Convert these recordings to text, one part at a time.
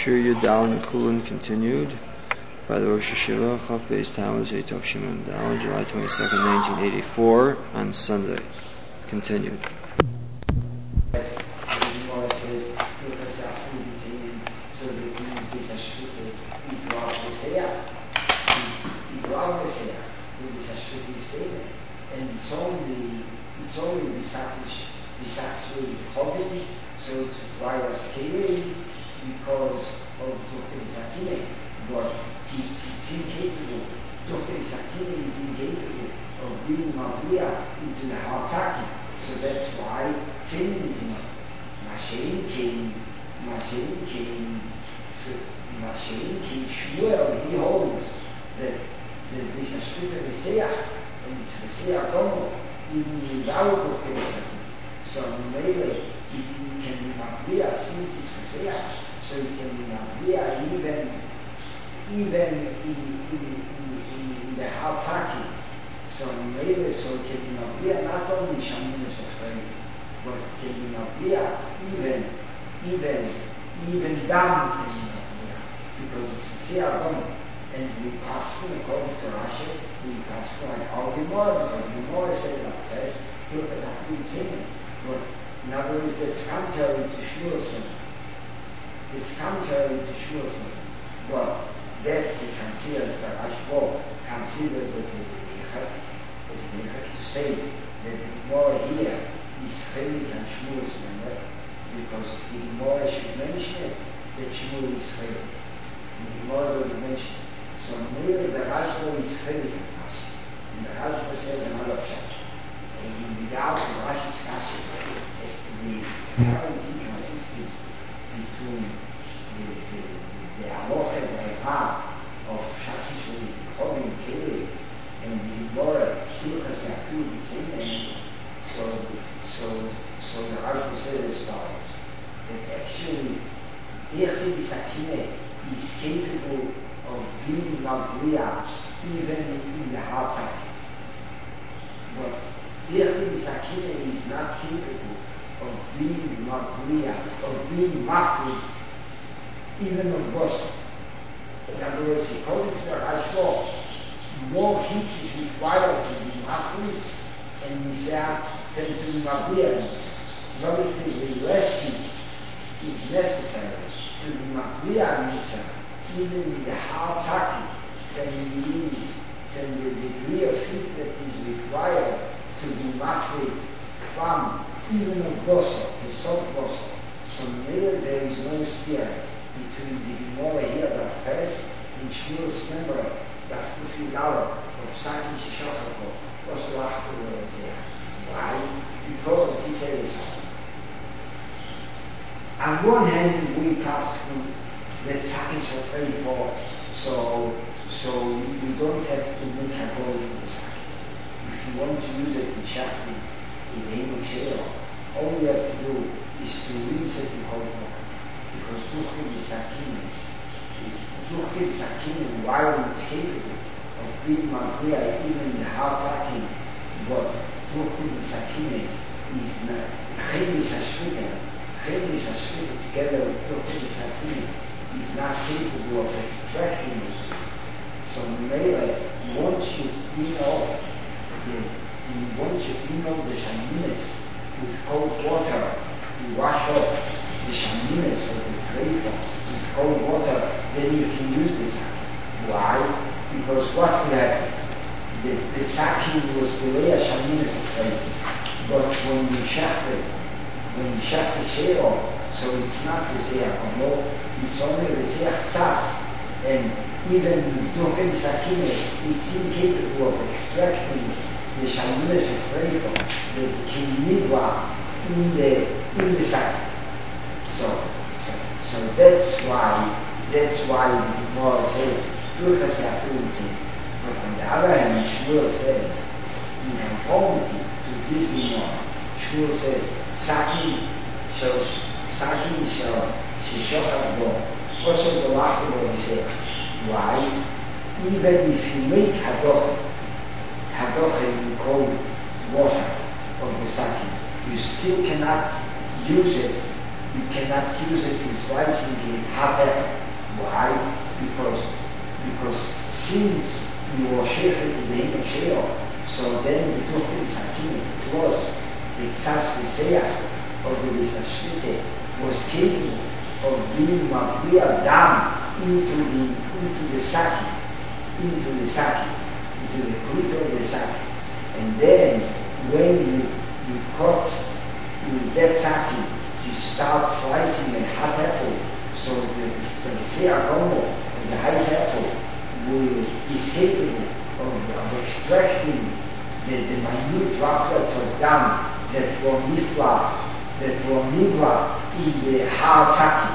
Shir Yudal and Kulin continued by the Rosh Hashiva, Chaf Beis Tammuz, Eitov Shimon Dal, July 22nd, 1984, on Sunday. Continued. And it's only actually hobby, so it requires scaling because of Dr. Zakine, but it's incapable. Dr. Zakine is incapable of bringing Maria into the Hatzaki, so that's why Tzenin is not. Mashiach came, Shmuel, he holds that this is a split of Messiah, and it's Messiah Domo, even without Dr. Zakine. So maybe he can be Maria since it's Messiah, so he can be Maria even in the Hatzaki. So maybe so he can be Maria not only Shaminus of Faith, but can be Maria even down can be Maria, because it's Messiah Domo. And we pass according to Rashi, we pass like all Gemara, because Gemara says like this, look as a good thing. But in other words, that's contrary to Shmuelson. It's contrary to Shmuelson. But that he considers that Ashbo considers that as a to say that the Gemara here is Chelik and Shmuelson, because the Gemara should mention it, that Shmuel is Chelik. The Gemara will mention it. So maybe the Rashba is Chelik and Rashi. And the Rashba says another pshat. And without the Rashi's Kashi, has to be current inconsistency between the Aloha and the Eva of Shashish Hobbin Keli and the Gemara Shulchas Yaakov B'Tzeinen. So the Rashba says as follows: that actually Echid Sakine is capable of being Magriya even in the Hatzak. But Echid Sakine is not capable of being Magriya, of being Makri, even of Bosa. In other words, according to the Rashba, more heat is required to be Makri and Mizah than to be Magriya. Obviously, the less heat is necessary to be Magriya Mizah, even in the Hatzaki, than the degree of heat that is required to be Makri from even a Bosa, a soft Bosa. So maybe there is no steer between the Gemara here that first and Shmuel's member that Kufigala of Saki Shishachako was to ask the words here. Why? Because he says, on one hand we pass through the Saki Shachako, so we don't have to make a goal in the Saki. If you want to use it in Shakti, in Hemu Sheo, all you have to do is to rinse it in cold water. Because Dukhid Sakin, while it's capable of being Magriya, even in the Hatzaki, but Dukhid Sakin is not. Chelis Hashvika together with Dukhid Sakin is not capable of extracting it. So maybe once you clean off the shaminas with cold water, you wash off the shaminas of the trefa with cold water, then you can use the saki. Why? Because what we have, the saki was below a shaminas of trefa, but when you shaft the sheo, so it's not the seach, it's only the seach tzas, and even Dukhid Sakine, it's incapable of extracting the shaminas of trefa, the kinigwa in the saki. So that's why the Gemara says Dukhas Yaakov. But on the other hand, Shmuel says, in conformity to this Gemara, Shmuel says Saki shall Shishochat Bo. Also the last one he said, why? Even if you make Hadoch in cold water of the Saki, you still cannot use it you cannot use it in slicing the hot apple. Why? Because since you were shefet in the Himel Sheo, so then the Tuchel Sakim was the Tzas V'Seach of the V'Sashvite was capable of being Mavriya Dam into the Saki, into the Krita of the Saki. And then when you cut, you get Saki, you start slicing a hot apple, so the Seagomo, the high apple, is capable of extracting the minute droplets of dam that were nifla in the hard saki.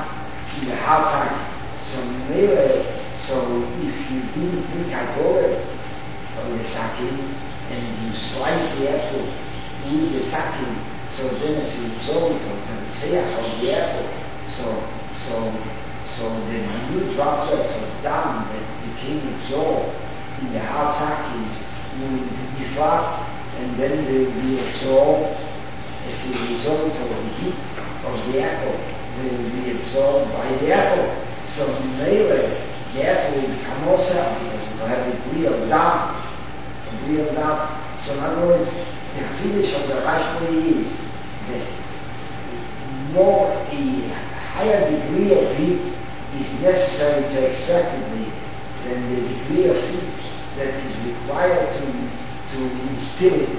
So if you didn't drink alcohol of the sake and you slice the apple with the sake, so then it's absorbed of the seach of the apple. So the minute droplets of dam that became absorbed in the hard sake will be flat, and then they will be absorbed as a result of the heat of the apple. They will be absorbed by the apple. So later, the apple will become more sour because it will have a degree of dam. So in other words, the finish of the Rashbari is that a higher degree of heat is necessary to extract the meat than the degree of heat that is required to instill it.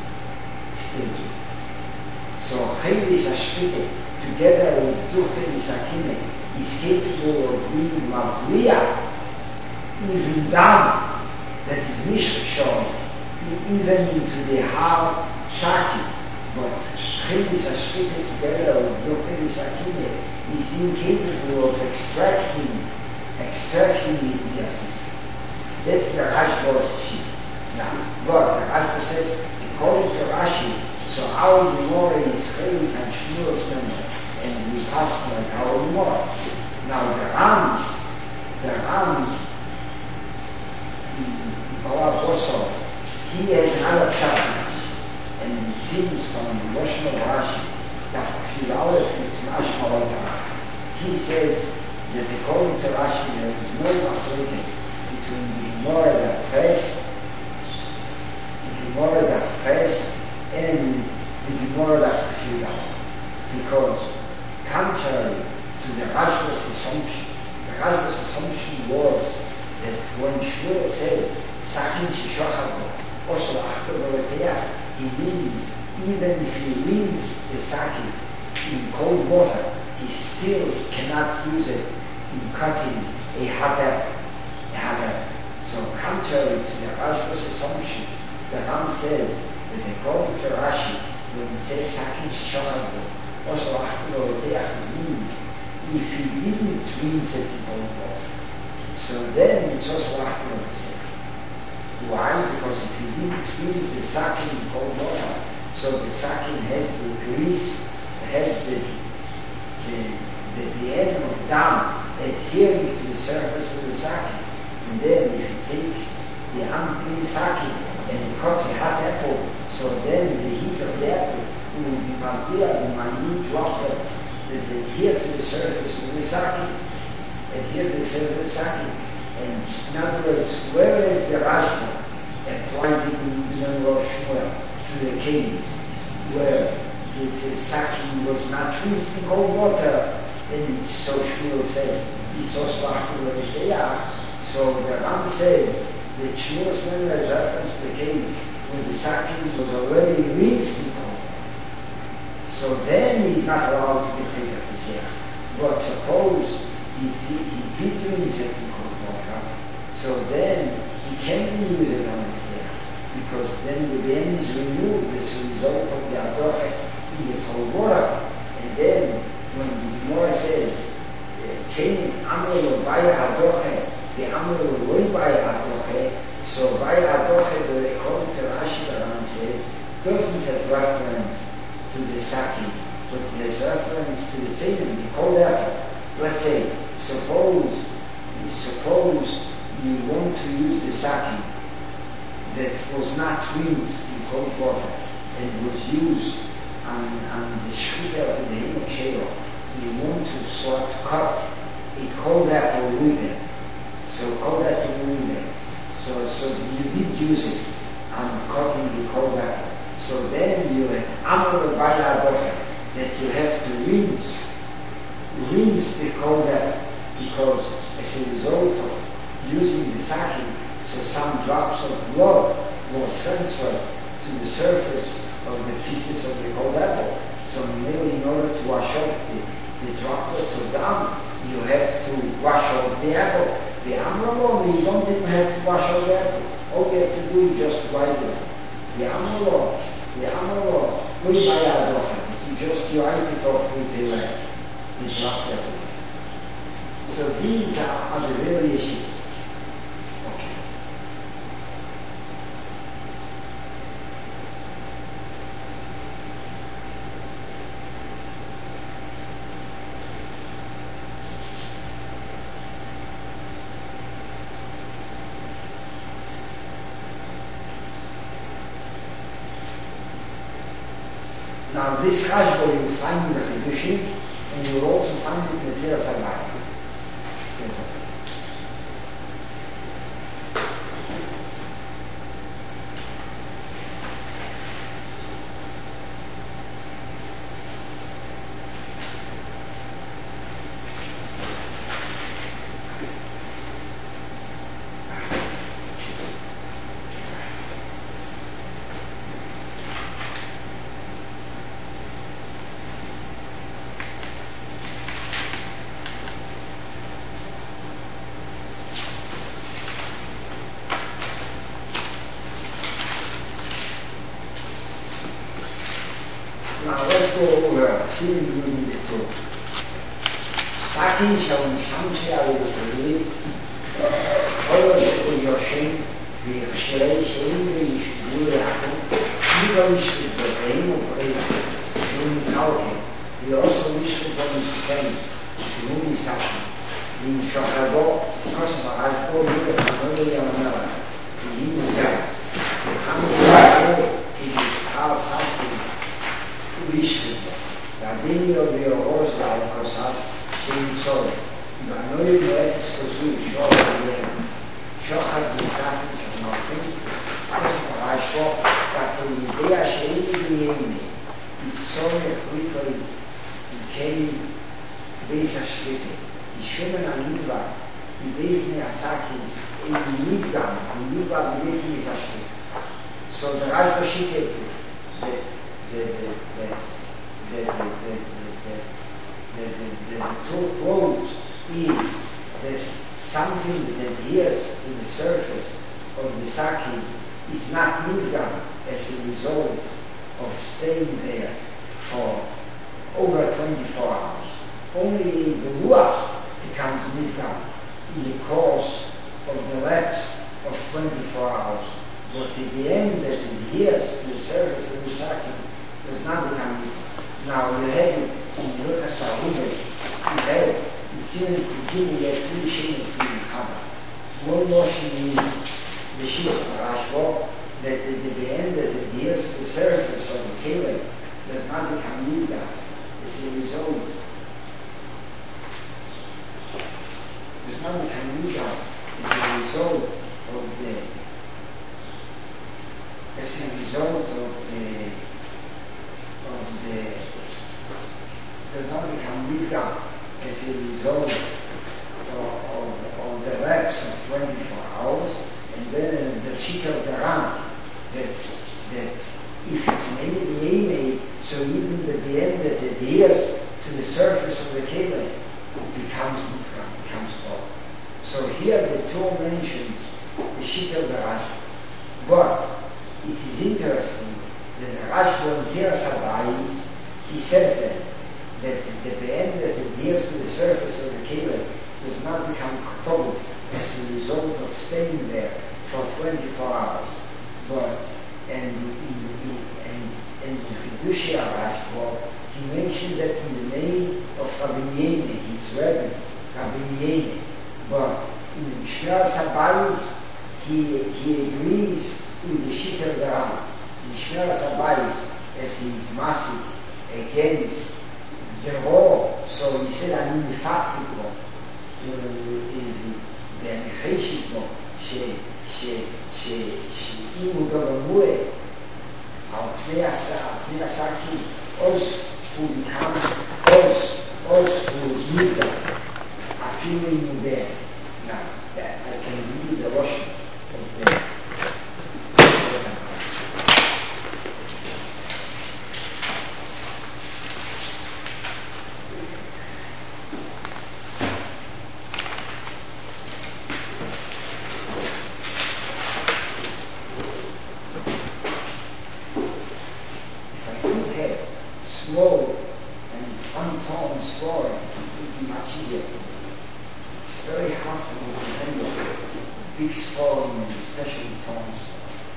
So Chayvis Ashpite, together with Tuchel Sakine, is capable of being Mavriya, even down, that is Mishkashon, even into the hard Shaki. But Chayvis Ashpite, together with Tuchel Sakine, is incapable of extracting the gases. That's the Rashba's sheet. Now, but the Rashba says, according to Rashi, so our Gemara is Chelik and Shmuel's member, and we ask like our Gemara. Now the Ram, also, he has another chapter, and it seems from the Lashon of Rashi that it's mashma. He says that according to Rashi there is no difference between the Gemara that press and the Gemara that Filau. Because contrary to the Rashba's assumption was that when Shmuel says Sakin Shishachavo also Achtav, he means even if he rinse the sake in cold water, he still cannot use it in cutting a hot apple. So contrary to the Rashba's assumption, the Ram says that according to Rashi, when it says Sakin Shishachavo, also Achtav means if he didn't rinse it in cold water, so then it's also Achtav. Why? Because if you didn't rinse the sake in cold water, so the sake has the grease, has the end of dam adhering to the surface of the sake. And then if he takes the unclean sake and cuts a hot apple, so then the heat of the apple will be mavriya in minute droplets that adhere to the surface of the sake. And in other words, whereas the Rashba applied it in Rosh Shmuel to the case where the sake was not rinsed in cold water, and so Shmuel says it's also Achtav. So the Ram says that Shmuel's memory is reference to the case when the sake was already rinsed in cold water. So then he's not allowed to be treated as a But suppose he did rinse it in cold water, so then he can't use it on the Sech, because then the end is removed as a result of the Adoche in the cold water. And then when the Gemara says, Tzein Amro Baya Adoche, the Amro Loi Baya Adoche, so Baya Adoche, according to Rashi, the Ram says, doesn't have reference to the sake, but there's reference to the Tzein, the cold apple. Let's say, suppose you want to use the sake that was not rinsed in cold water and was used on the shkita of the Himel Sheo. you want to sort of cut a cold apple with it. So cold apple with it. So you did use it and cutting the cold apple. So then you amar b'yad that you have to rinse the cold apple, because as a result of using the sake, so some drops of blood were transferred to the surface of the pieces of the cold apple. So maybe in order to wash off the droplets of down, you have to wash off the apple. The amrullah, you don't even have to wash off the apple. All you have to do is just wipe it. The amrullah, you just wipe it off with the droplet. So these are the various issues. Okay. Now this Rashba you will find in the Chidushim, and you will also find it in the Tiras HaBayis. Now let's go over seeing you in the two. Saki shall Shamshi al-Yisraeli, Holosh Yoshin, the Shrei Shein, the Yishgurakum, Yigolish the Reim of Reim, Shun Kalkin, the also Wishkut on his face, Shun Saki, in Shokabo, Kosma, Ashbo, Yigas, Another Yamana, the Yimu Gas, the Hamid, it is Al Saki. והדין ביורוז והלכוסת שימצור בנוי בארץ כזו שוחד עליהם שוחד ניסחים שמלכים אז פרשו כתוב ידיע שאין בימי יסור החליטוי יקיים בייס השליטי ישומן הנדבר ידיפני עסקים אין נדגם בייפני בייס השליטי. So the Rashba Shitted the two quotes is that something that adheres to the surface of the sake is not nidgam as a result of staying there for over 24 hours. Only the ruach becomes nidgam in the course of the lapse of 24 hours. But at the end that adheres to the surface of the sake does not become nidgam. Now you have in Luchas HaRubesh, you have in Sinai Kukim, you have three shivas in the Chaba. One notion is the Shivas Rashba, that at the end that adheres to the surface of the Kelek does not become nidgam as a result. Does not become nidgam as a result of the does not become nidgam as a result of the lapse of 24 hours, and then the sheet of the Ram, that if it's an Yemei, so even the end that adheres to the surface of the Kelek becomes nidgam, becomes off. So here the Torah mentions the sheet of the Rashba, but it is interesting that the Rashba in Tiras HaBayis, he says that the end that adheres to the surface of the Kelek does not become ketubah as a result of staying there for 24 hours. But in Chidushei HaRashba, he mentions that in the name of Rabbi Yene, his Rebbe, Rabbi Yene. But in Shmiras HaBayis, he agrees with the Shita of the Ram. In Shmiras HaBayis, as he is massive against the law, So he said, אני נפקתי בו, ואני חשית בו, שאם הוא גמרו על פני השקים, אז הוא become, אז הוא נפגע, אפילו אם הוא בן. Now, I can read the Russian of the slow and untoned scoring, it would be much easier. It's very hard to handle big scoring and especially toned scoring.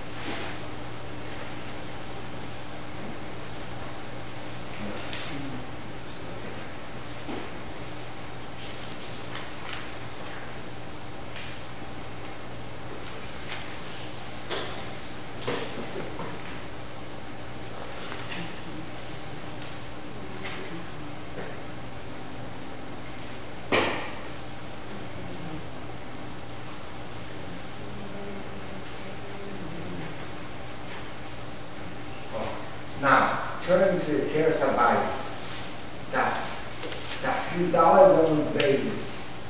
Now, turn to the Teres Habayis, that few dollar days,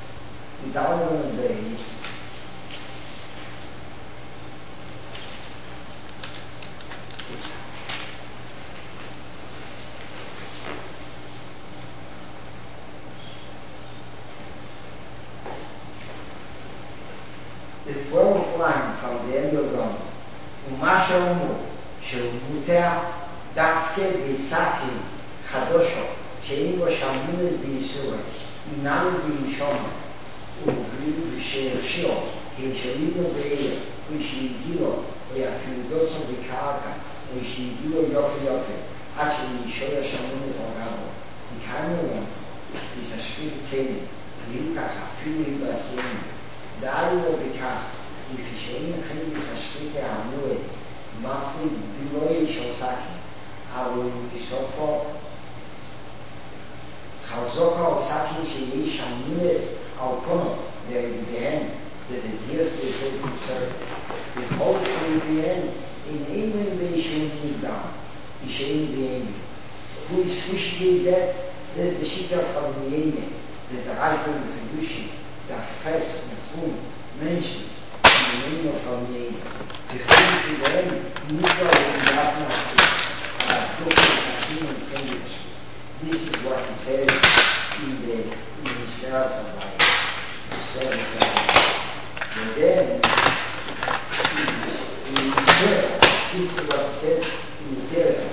the 12th line from the end of Rome, ומה שאומרו, שהוא מותח דווקא בסקים חדושו, שאין בו שמונס ביסורש, איננו בישום, ושהרשיעו, כשליבו בעיר, ושהגיעו, ואפילו דוצו בקרקע, ושהגיעו יופי, עד שנשאר שמונס על גבו. וכאנו להם, יששפיק צדק, ויהיו כך אפילו יבעשיים, דאי לו בכך, וכשאין כן יששפיק העמוד, מפליג בלוי של סקים, אבל בסופו חזוקה על סקים שיש המינס על פונו, והגביהן, ותדיאס לזה מוצר, וכל שהגביהן, איננו בישון נגדם, ישעים ביהן. Who is swishing that? There's the shita from the Yene, that the Rajban Kedushi, the Fes, the Chum, mentions in the name of the Yene. The Chum to them, Nukra and Yatna, this is what he says in the Mishnah Sabai. He said that. And then, this is what he says in the Teresa.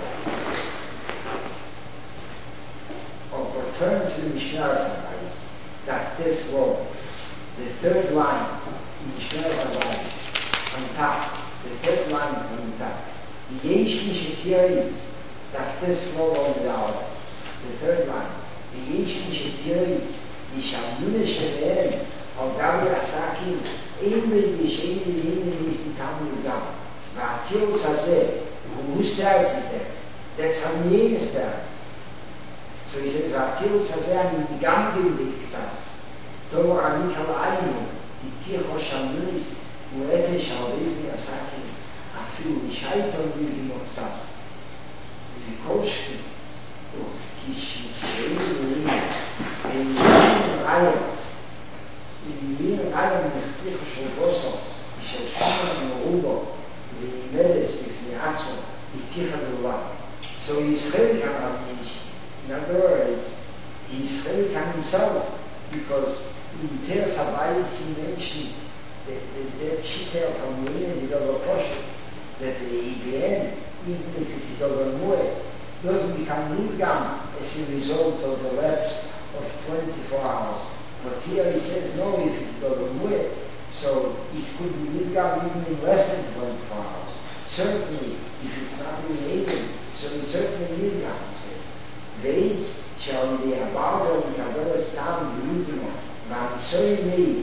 Turn to the Mishnah Sabai, that this law, the third line in Mishnah Sabai, on top, the third line on top, the Yesh Mishatiris, that this law on the hour, the third line, the Yesh Mishatiris, the Shamuna Shaveri, of Gabi Asakim, Aimel Yishayin Yin Nistitam Yudam, Vatil Sazeh, who starts it there? That's how the name starts. So he says, Vatil Sazeh in the Gambim Bixas, Tomo Anik Al-Ayinu, the Tircho Shamunis, Muete Shalvivni Asakim, Afilu Mishaiton Yivim Opsas. The Koshki, Kishi, and Ryan, in the Ryan, the Tircho Shalvoso, the Shalshama Morubo, the Medes, the Fiatso, the Tircha Dula. So he's very Kamamish. In other words, he's Chelik himself, because in Teres Habayis he mentioned that Shita from the Yene is over Poshet, that the EBN, even if it's over Mu'eh, doesn't become Nidgam as a result of the lapse of 24 hours. But here he says, no, if it's over Mu'eh, so it could be Nidgam even in less than 24 hours. Certainly, if it's not related, so it's certainly Nidgam, he says. Weit, shall the Abaza and Kabbalah Stam Yudimo, man so made,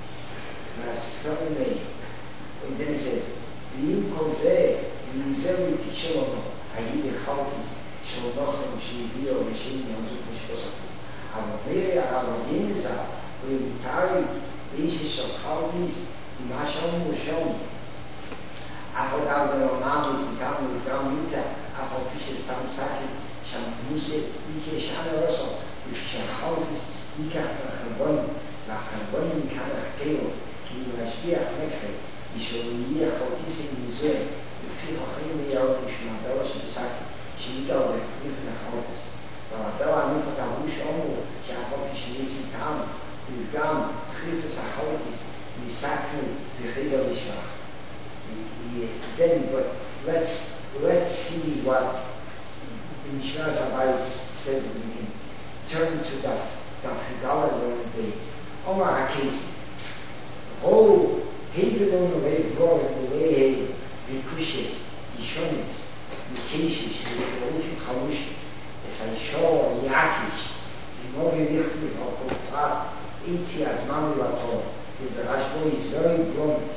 and then he says, Vim Kozeh, Yuzelu Tishono, Ayid Chalkis, Shalnochem, Shivio, Mishim, Yonzuk Mishkosaku. aber mehr, aber jene Sache, wo ich beteiligt, welche Schochaltis, die Maschon und schon, aber da der Roman ist, die Tamm und Frau Mütter, aber fisches Tamm Sache, schon Musse, ich schane Rosso, ich Schochaltis, ich kann nach Bonn, ich kann nach Theo, die Maschia Metre, ich schon hier Chaltis in Museum, לפי חכמים יאו משמעתו שבסק שיטה ובכתיב לחופס. והדבר אני כתבו שאומרו שהחוק כשניסי טעם וגם חיפש החופס ניסקנו וחזר לשמח. Then, but let's see what Mishnah Zabbai says. We can turn to the Haggadah learning base. Omar HaKesi. Oh, Hebrew on the way forward, the way die Kushes, die Schones, die Keshish, die Berufung Chalush, es ein Schor, Yakish, die Mori Lichtlich auf Kopfrat, Itzi as Mami Lator. The Rashbo is very blunt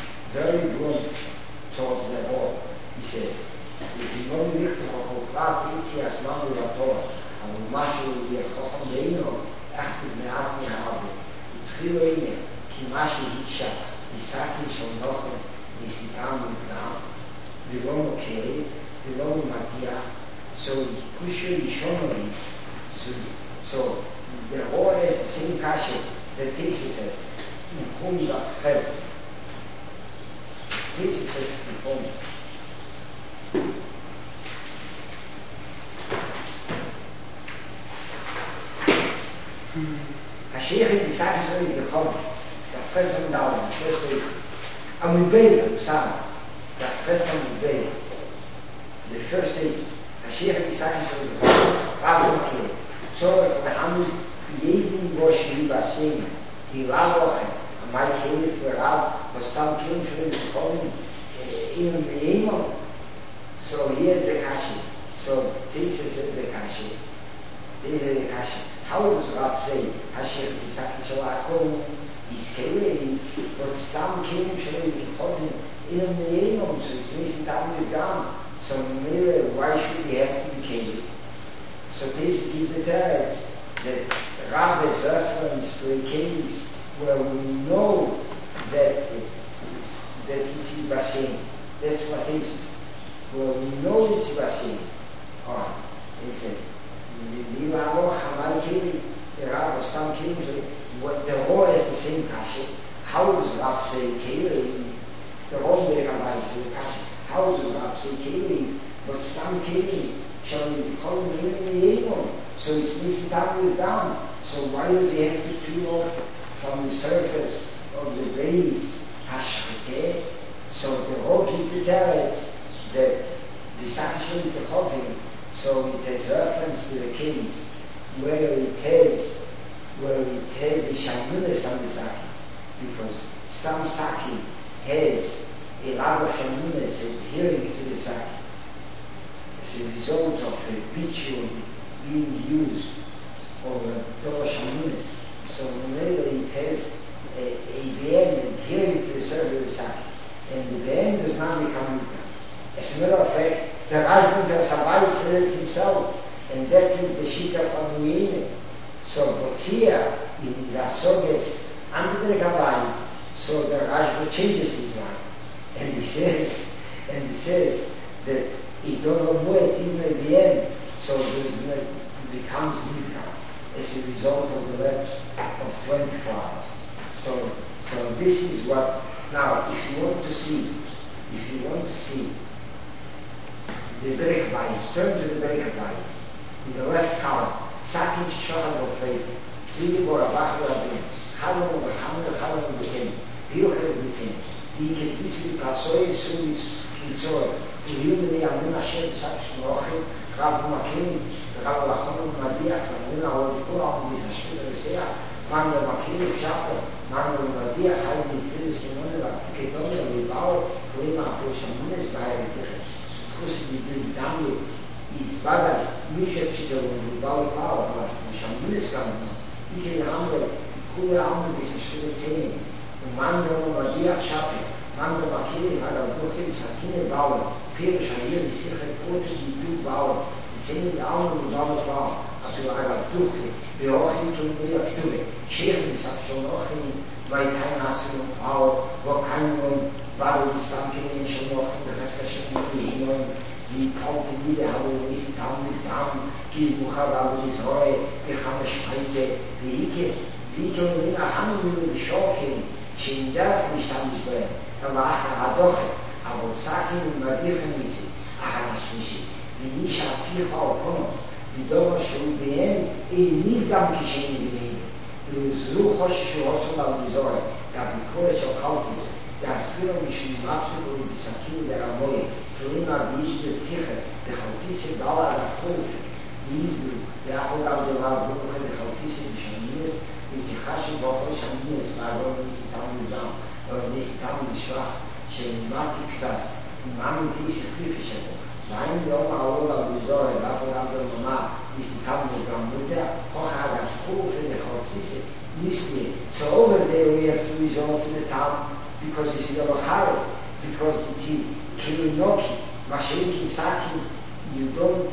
towards the whole. He says, die Mori Lichtlich auf Kopfrat, Itzi as Mami Lator, aber Mashu Yechocham Beino, Achtig Me'at Me'abe, Utchilu Eine, Ki Mashi Hitsha, die Sakin schon noch, Nisitam Mukdam, Vilom Okei, Vilom Matia, so Kushu Yishomori, so the whole is the same kasha that thesis says, in Kumba Fez. Thesis says in Kumba. Hashiach in the Sakashari is the Chom, the first one down, the first thesis. And we base them, Sam. That first time we base. The first is Hashiach Yisrael for the Rabbi Keh. So if the Hamid jeden Bosch lieber sehen, die Lawoche, am Mai Keh für Rab, was dann Keh für den Kommen, in the Emo. So here's the Kashi. So this is the Kashi. This is the Kashi. How does Rab say, Hashiach Yisrael Shalachom, is Keh, but some Keh für den Kommen, in the Emo, so it's nicht damit gegangen. So why should we have to be Keh? So this gives the text that Rabbi's reference to a case where we know that it's Ibasim. That's what it is. Where we know it's Ibasim. Alright. It says, the Rabbi Stam Keh, the whole is the same kasha. How does Rabbi say Keh? The whole way Rabbi say kasha. How does Rabbi say Keh? But Stam Keh shall be called in the Avon. So it's Nisitam down. So why do they have to peel off from the surface of the base Hashkateh? So the whole people tell it that the Sakashim is the Chovim. So it has reference to the case where it has the Shamunas on the Saki. Because Stam Saki has a lot of Shamunas adhering to the Saki. As a result of a ritual being used or Torah Shamunas. So whenever it has a VM adhering to the surface of the Saki, and the VM does not become Muta. As a matter of fact, the Rajbun Sabai said it himself, and that is the Shita from Uyene. So, but here, in his Asoges, under the Kabbalists, so the Rajbun changes his mind. And he says that he don't know it in the VM, so it becomes Nika as a result of the lapse of 24 hours. So this is what, now if you want to see the Berekabais, turn to the Berekabais, in the left column, Sakin Shohad of Faith, Tili Borabach Rabin, Chalom of Hamid, Chalom of Bitim, Biyochel Bitim, the Ketisi Kasoi Sulis Itzor, the Human Yamun Hashem Saksh Mochim, Rav Makim, Rav Lachon Madiach, Ramuna Olikula, Mishashkut Resea, Manu Makim, Chapel, Manu Madiach, Haidi Filis Simona, Kedonia, Libao, Klima, Poshamunes, Bayer, Kusi Dami, is Bada, Misha Chito, Libao, Power, Shamunes Kamana, Ike Amber, Kula Amber, is a Shilitane, Manu Madiach, Chapel, Manu Makim, Harabuchi, Sakine Bauer, Pir Shahir, Sikha, Kotu, Bauer, Zehn Augen und Bauer, zu einer Fluche, die auch nicht um die Aktube. Scheren ist auch schon noch nicht, weil kein Hass und Frau, wo kein Mann war, die Stammgehen schon noch in der Restgeschäft die kalte Liebe haben, die sind dann mit Damen, die Bucher waren, die Säure, die haben Spreize, die Ike und in der Hand mit dem Schocken, die darf nicht haben können, da war er doch, aber sagen und mal dürfen sie, ach, das ist wie ich habe 4 Frau kommen, die Dora schon beenden, nicht ganz geschehen beenden. Du so хочешь, что он die Säure, da die Kohle so kalt ist, das will mich in Mapsel und die Sakin der Amoye, Turina, die ist der Tiche, der Chaltisse Dauer der Kohle, die ist der Apogal der Wahlbuche, der Chaltisse des Schamines, die Tichashi Bocho Schamines, warum ist die Tamu da, oder ist die Tamu schwach, Schematik das, und Mami diese Friedische, Nein, Yom Aola Bizore, Apogal der Mama, ist die Tamu der Mutter, Hocha der Kohle, der Chaltisse, so over there we have to resort to the town because it's Yoloharo, because it's Kirinoki, Mashenki Saki, you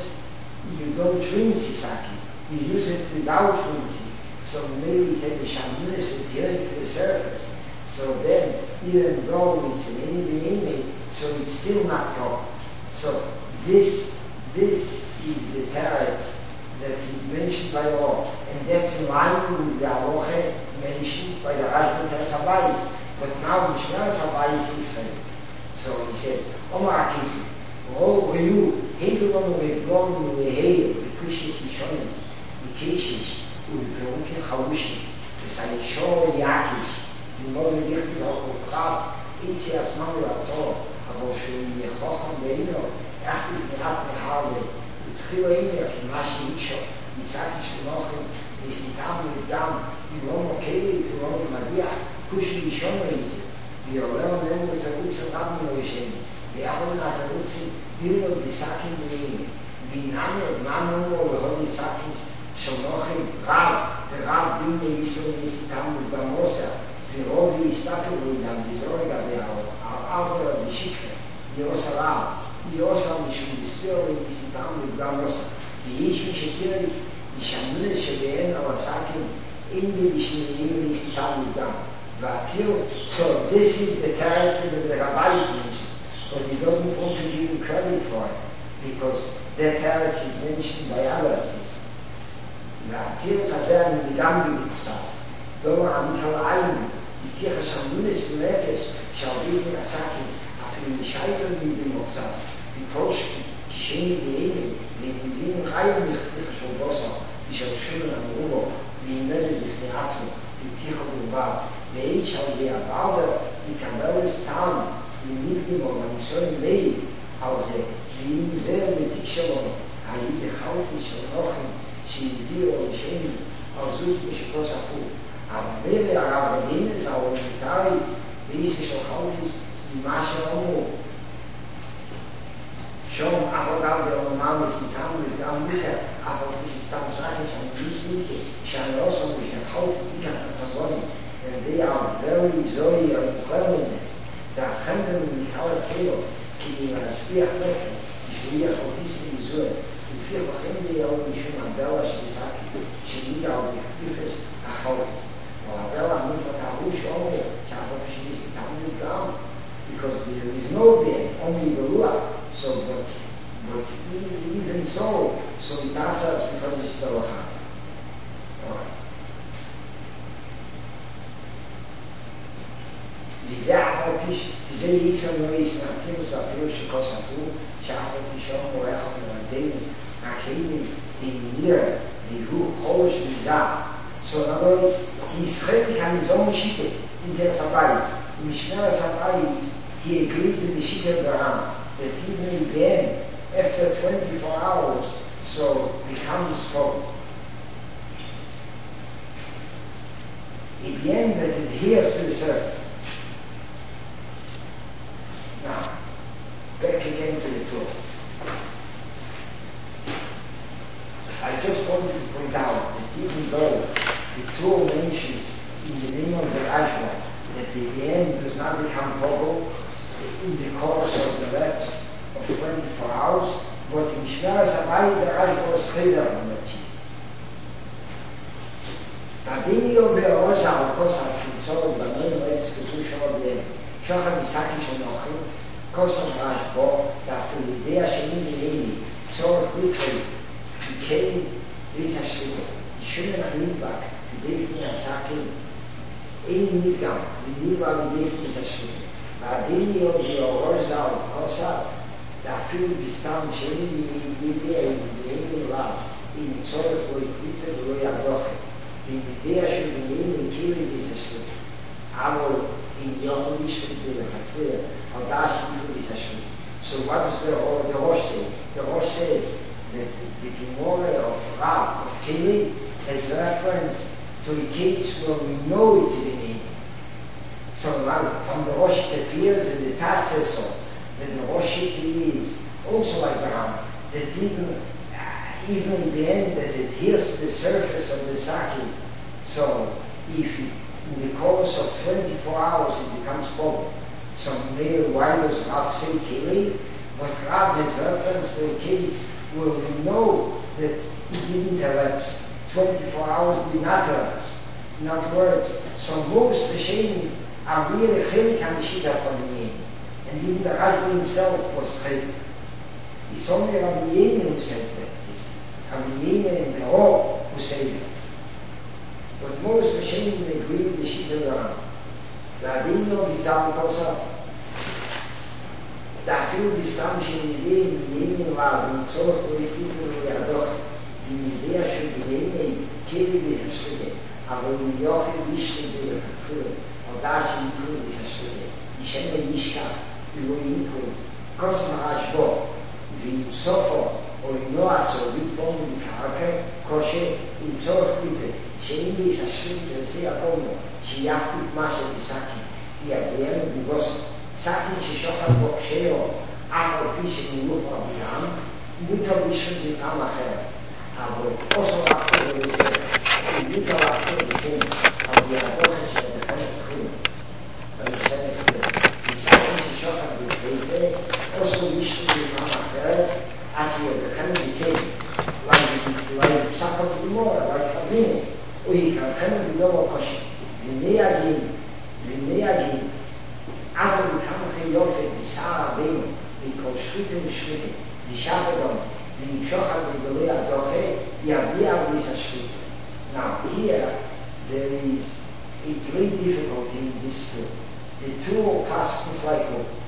don't drink Saki, you use it without drinking. So maybe it has a shamus adhering to the surface. So then, even though it's an enemy, so it's still not gone. So this is the terrace that is mentioned by all, and that's in line with the Aloche mentioned by the Rajmatas Habayis. But now the Shmeras Habayis is Israel. So he says, Omar Akisi, oh, you, Hegelon Revlon, Heil, the Kushis Hishonis, the Kishish, the Perukin Chalushi, the Sayishor Yakish, the Modern Dichtin Hokokrab, Itzias Mamu Ato, aber für die Chocham Beino, Achtig Mehat Meharbe, התחילו הנה, כי מה שאיתשו, ניסעתי שלוחם, ניסיתם לדם, אם לא מוקלי, אם לא מדיח, כושי לישון ראיזה, ויעולם עלינו בתרוץ הרב מלוישני, ויחד מהתרוצים, דירו דיסקים בלעיני, וינעמי אדמנו להוד דיסקים, שלוחם רב, ורב דין ליסו ניסיתם לגמוסה, ורוב ויסתקו לידם, וזרוי גבי העבר בשיקר, יוס הרב, יוסם משום בספיור וניסיתם לגמוסה, ויש מי שתראה die Shamune Sheben Awasakim in the Shimei Nissitam Udam. So this is the character that the rabbis mention, but he doesn't want to give him credit for it, because that character is mentioned by others. והתיר צזר מדם בבקסס, דור עמיתו לעין, התיר השמונס בנפש, שעובד מנסקים, אפילו נשאיתו מבמוקסס, בפושקי, כשני בעיני, למבין חיים נכתיך של בוסר, ושלשון אמרו וילמד בפני עצמו, ותיך ובא, ואית שעל בעבר יקבל סתם, ומילים או מניסון לב, על זה, ואם זה לתיק שלו, היית בחלתי של נוחם, שהביאו לשני, על זאת משפוס הפוך. אבל הרב רבינס, האוניטרית, ואיסי של חלטיס, ממה שאמרו, שום עבודה ברממה מסיתם וגם מוכר, אבל כשסתם סרקי שאני ניסניקי, שאני לא עושה ושנחלטיס איכת התזונים, and they are very zoe of cleanliness. והחנדר ממיכל התחילו, כי להשפיח לכם, בשבילי החלטיסי מזוהה, לפי החנדר יאו משום הבלה שניסקי, שלי על בכתיפס החלטיס. והבלה מופת הראש אומרו, שאנחנו כשניסתם גם, because there is no bed, only the ruach. So, but even so it asks us because it's the Rohan. Alright. וזה אחר פיש, וזה ייסר לא יסנעתים, זה אפילו שכל ספרו, שאחר פישון מורח ומרדנו, הכלים במניר, והוא חולש וזה. So in other words, he's really on his own shite in the Sabayis. In Mishmera Sabayis, he agrees with the shite of the Ram. That even again, after 24 hours, so becomes full. Again, that adheres to the surface. Now, back again to the tool. I just wanted to point out that even though the tool mentions in the name of the Rashba that the end does not become bubble, in the course of the lapse of 24 hours, but in Shmeras Habayis the Rashba was Chezer on the chief. Adini over Oza, of course, I can tell you, but no less to show the Shocha Misaki Shonochi, Kosan Rashbo, that the idea Shemini, so quickly became this Ashiko. The Shumen Alibak, the Defni Asaki, in Nigam, the Niva with this Ashiko. Adini over Oza, of course, that feel the stam Shemini, the idea in the Amy Lab, in Tzorah for Equipment, Roya Doche. In the day should be in the killing business. Our in Yohudi should be the Hatir, or Dash into this. So what does the Rosh say? The Rosh says that the Gemara of Rav, of Kili, has reference to the case where we know it's in the name. So from the Rosh it appears in the Taz says so, that the Rosh is also like Ram, that even in the end that it hits the surface of the sake. So if in the course of 24 hours it becomes bubble, so maybe why was Rab say Kili? But Rab has reference to a case where we know that it didn't elapse. 24 hours did not elapse. In other words, so most the Shem are really chelik and shita from the name. And even the Rajbi himself was chelik. It's only Rabbi Yemen who said that. Rabbi Yemen and the Or who say that. But most Hashem agree with the Shita Ram. The Adino Bizal Kosa, the Afil Bistam Shem Yidei, the Yemen Rav, and so to the people of Yadoch, the Yidei should be Yemen, Kiri B'Hashvide, aber in Yochel Vishke B'Hashvide, or Dash Yikru B'Hashvide, Yisheme Yishka, Yugo Yikru, Kosma Hashbo, V'Yusofo, or Noatzo, V'Pom V'Karke, Koshe, V'Tzorch V'Pe, שאם ביששרים תרצי הקומו, שיחתי את מה שבסקי, יגיענו בגוסו, סקי ששוחד בו קשרו, אף על פי שנמוך רבים, מותר בשביל פעם אחרת. אבל אוסו רחתו ולסר, מותר רחתו בצן, אבל יעדוכן שבדכם התחיל. ולסר הסבר, סקי ששוחד בקריטה, אוסו בשביל פעם אחרת, עד שיעדכם בצן, לפסקות גמור, לפעמים, הוא יקרחם בדור הקושי, למי הגין, עד וכמה חיופת בשער רבינו, מכל שחיתה ושחיתה, לשעת אדום, למשוך על בגולי הדוחה, יביע בליס השחיתה. Now here, there is a great difficulty in this tool. The two passages like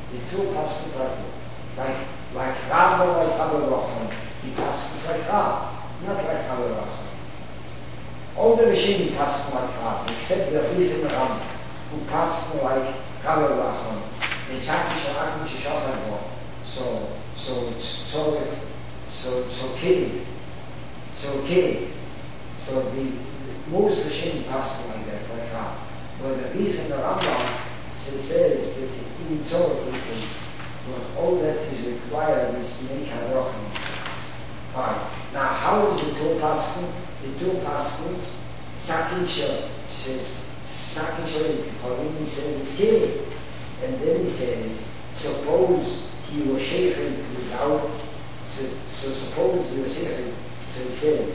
Rabba, like Rabba Rochon, the passages like Rabba, not like Rabba Rochon. All the Rishonim pass like Rabba, except the Rif and the Ram, who pass like Rabba Rochon. The Chaki Sharakim Shishochan Bo. So killing. So the most Rishonim pass like that, like Rabba. But the Rif and the Rambam says that in Tzorah, but all that is required is to make Harochim. Fine. Now, how is the two Paschal? The two Paschals, Sakinsha says, Sakinsha is calling, he says it's killing. And then he says, suppose he was sheikhing without, so suppose he was sheikhing, so he says,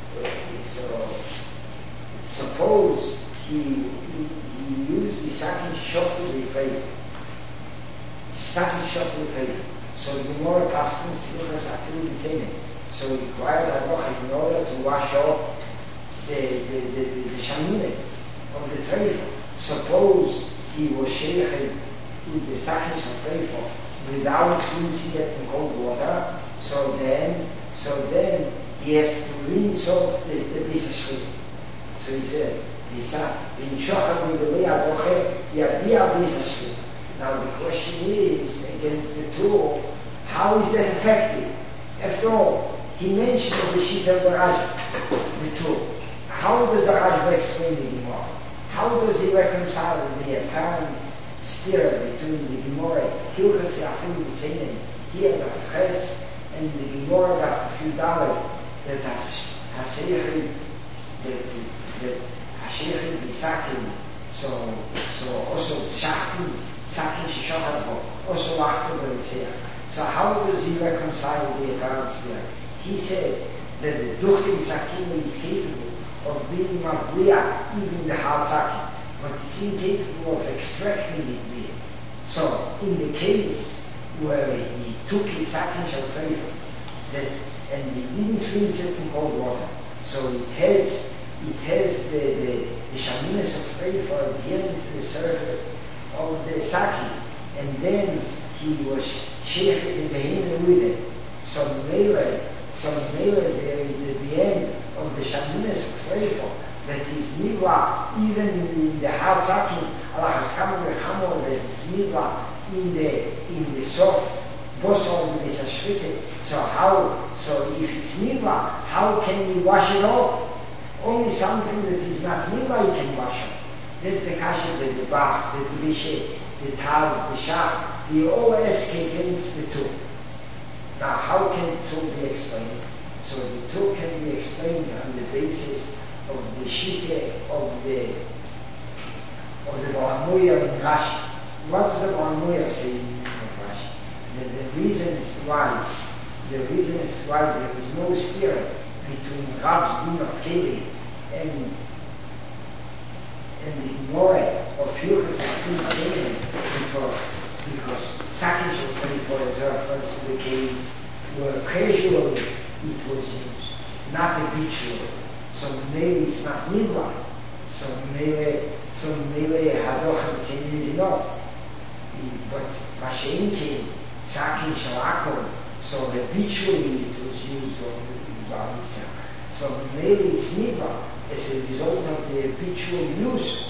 suppose he used the Sakinsha shoftu refrain. Second shot with faith. So the more Paskin Silvas actually the same. So it requires a bracha in order to wash off the shaminess of the treifah. Suppose he was sheikhing with the second of treifah without rinsing it in cold water, so then he has to rinse off the piece of shrit. So he says, in Shochad with the way adoche, yadia piece of shrit. Now the question is, against the tool, how is that effective? After all, he mentioned the Shita of the Rajba, the tool. How does the Rajba explain the Gemara? How does he reconcile the apparent stir between the Gemara, Hilchas Yachim B'Tzeinen, here the Ches, and the Gemara that Fudale, that Haseichim, that Haseichim B'Sakim, so also Shachim, Sakin Shishochan Bo, also Lachto B'Risea. So how does he reconcile the apparent stir? He says that the Duchim Sakin is capable of being Mavliya, even the Hatzaki, but it's incapable of extracting it here. So, in the case where he took his Sakin Shalfeifa, and he didn't rinse it in cold water, so it has the Shaminas of Feifa adhering to the surface of the Saki, and then he was sheikh in the Hindu with it. Some melee there is at the end of the Shaminas of Feifa that is nivla even in the Hatzaki, Allah has come with Hamor that is nivla in the soft bosol of the Sashvite. So if it's nivla, how can we wash it off? Only something that is not nivla you can wash off. That's the kasha, the bach, the drishe, the taz, the shach. They all escape against the two. Now, how can the two be explained? So the two can be explained on the basis of the shite of the Balamuya in Rashi. What does the Balamuya say in Rashi? The reason is why there is no steer between Rav's din of Keli and the More of Hilchas and Kuhn because Sakin Shal for reference to the case where casually it was used, not habitually. So maybe it's not nivla. So maybe Hadoch is enough. But Masha'inki, Sakin Shalakon, so habitually it was used on the Balisa. So maybe it's nivla as a result of the habitual use.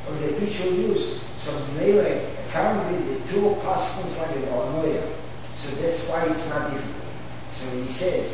So maybe apparently the two customs like a Balmoya. So that's why it's not difficult. So he says,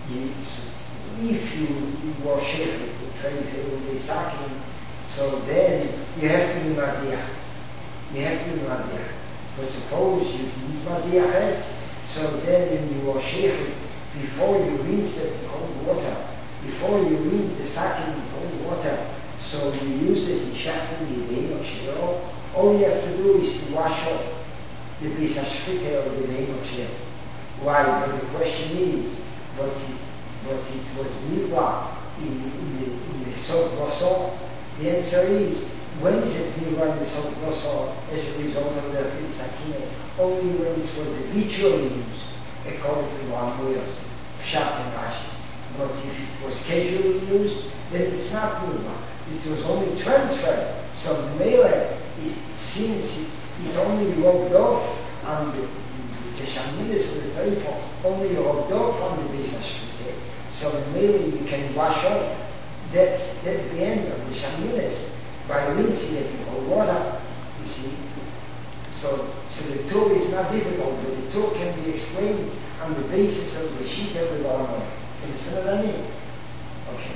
if you wash it with the trade with the sakin, so then you have to do Madiach. But suppose you need Madiach, so then when you wash it, before you rinse it in cold water, before you rinse the sakin in cold water, so you use it in shachting the vein of Shiro, all you have to do is to wash off the Brisashvite of the vein of Shiro. Why? But the question is, but it was nivla in the salt bosol. The answer is, when is it nivla in the salt bosol as a result of the sakine? Only when it was habitually used, according to Lamoyas, Pshat and Rashi. But if it was casually used, then it's not nivla. It was only transferred. So the melee, since it only rubbed off on the Shaminas with the Taifa, only rubbed off on the Bisashvite. So maybe you can wash off that the end of the Shaminas by rinsing it in cold water, you see. So the two is not difficult, but the two can be explained on the basis of the Shita with Alma. Understand what I mean? Okay.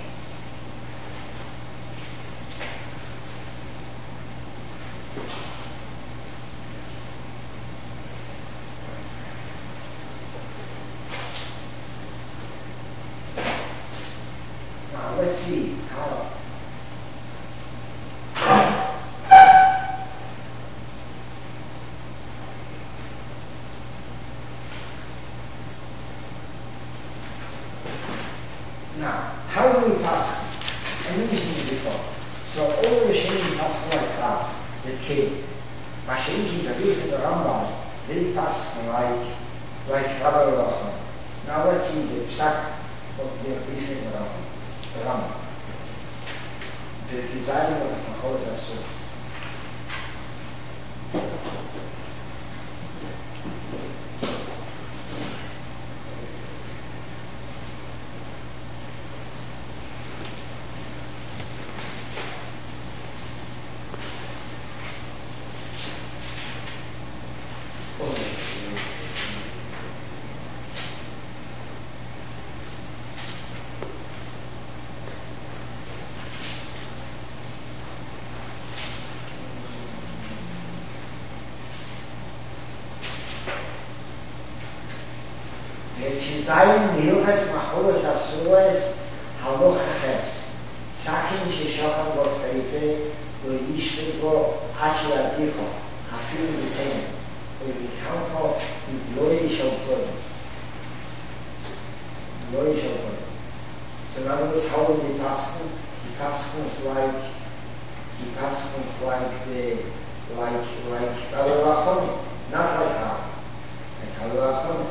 Let's see how. Now, how do we pass? I mentioned it before. So all the Rishonim pass like that came. Mashiach, the Rif and the Rambam, they pass like Rabbi Rachman. Now let's see the Psak of the Rif and the Rambam. The Rambam. The design of the Machor Zasur. Zayin Hilchas Macholos Asuras Haloch Ches Sakin Shishacham Gorfeite Lo Yishvego Hashi Adicho Hafil B'Tzein Lo Yichamcho Lo Yishalkodim Lo Yishalkodim So in other words, how will the Pascal like Alachoni, not like how. Like Alachoni.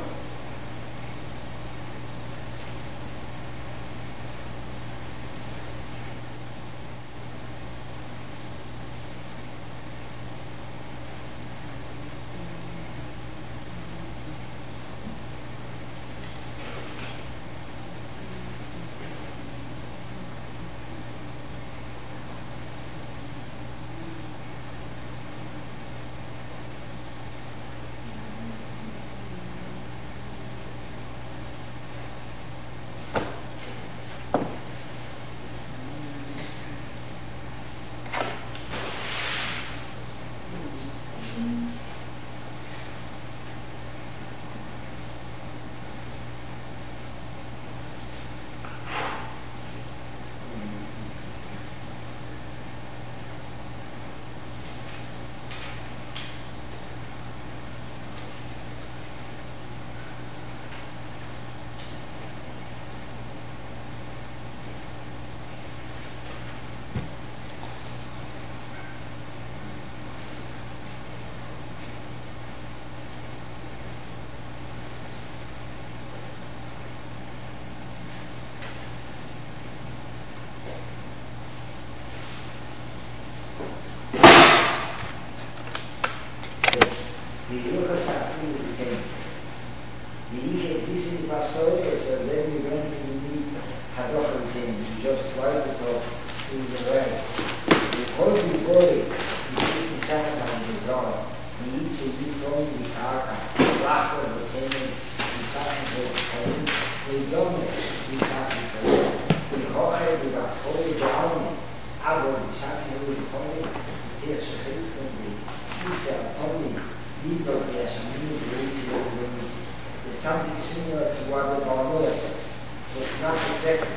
There's something similar to what the Barnoya says, but not exactly.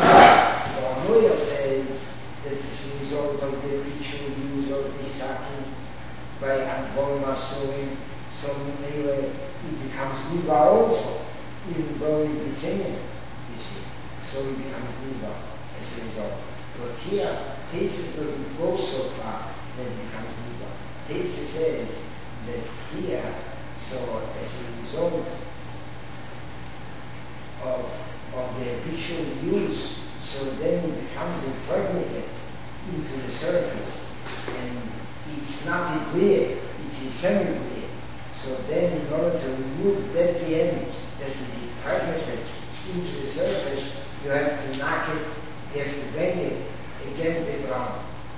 Barnoya says that it's a result of the ritual use of the Sakin by Antvoim Asurim, so it becomes Niva also, even though it's the same, you see. So it becomes Niva as a result. But here, Tesis doesn't go so far that it becomes Niva. Tesis says that here, so as a result of the habitual use, so then it becomes impregnated into the surface, and it's not a clear, it's a semi-clear. So then in order to remove that end that is impregnated into the surface, you have to knock it, you have to bang it against the ground.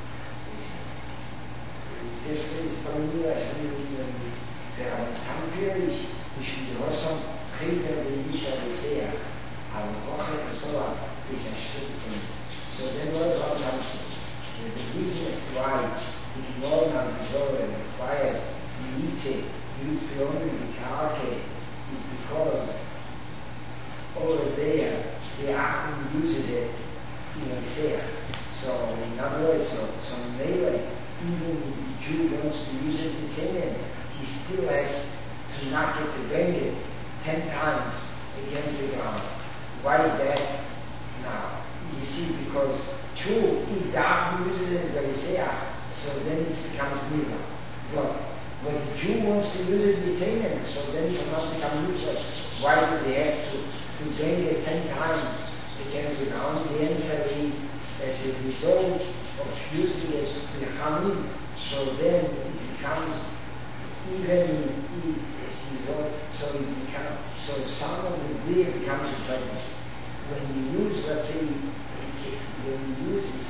Das ist bei mir, der Tampirich, ich bin Rossam, Krieger, die Lisa Lisea, aber Woche Sola is a Stützen. So then what about the reason as to why the Norman Missouri requires Lice, Euphiomi, Vikarke, is because over there, the Achim uses it in Lisea. So in other words, so melee, even if the Jew wants to use it in Simeon, he still has to knock it, to bang it 10 times against the ground. Why is that? Now, you see, because true, if the Achim uses it in Belisea, so then it becomes Niva. But when the Jew wants to use it in Simeon, so then it will not become useless. Why do they have to bang it 10 times against the ground? The answer is, as a result of using it in Hamim, so then it becomes even as a result, so some of the beer becomes impregnated. When you use, let's say, when you use the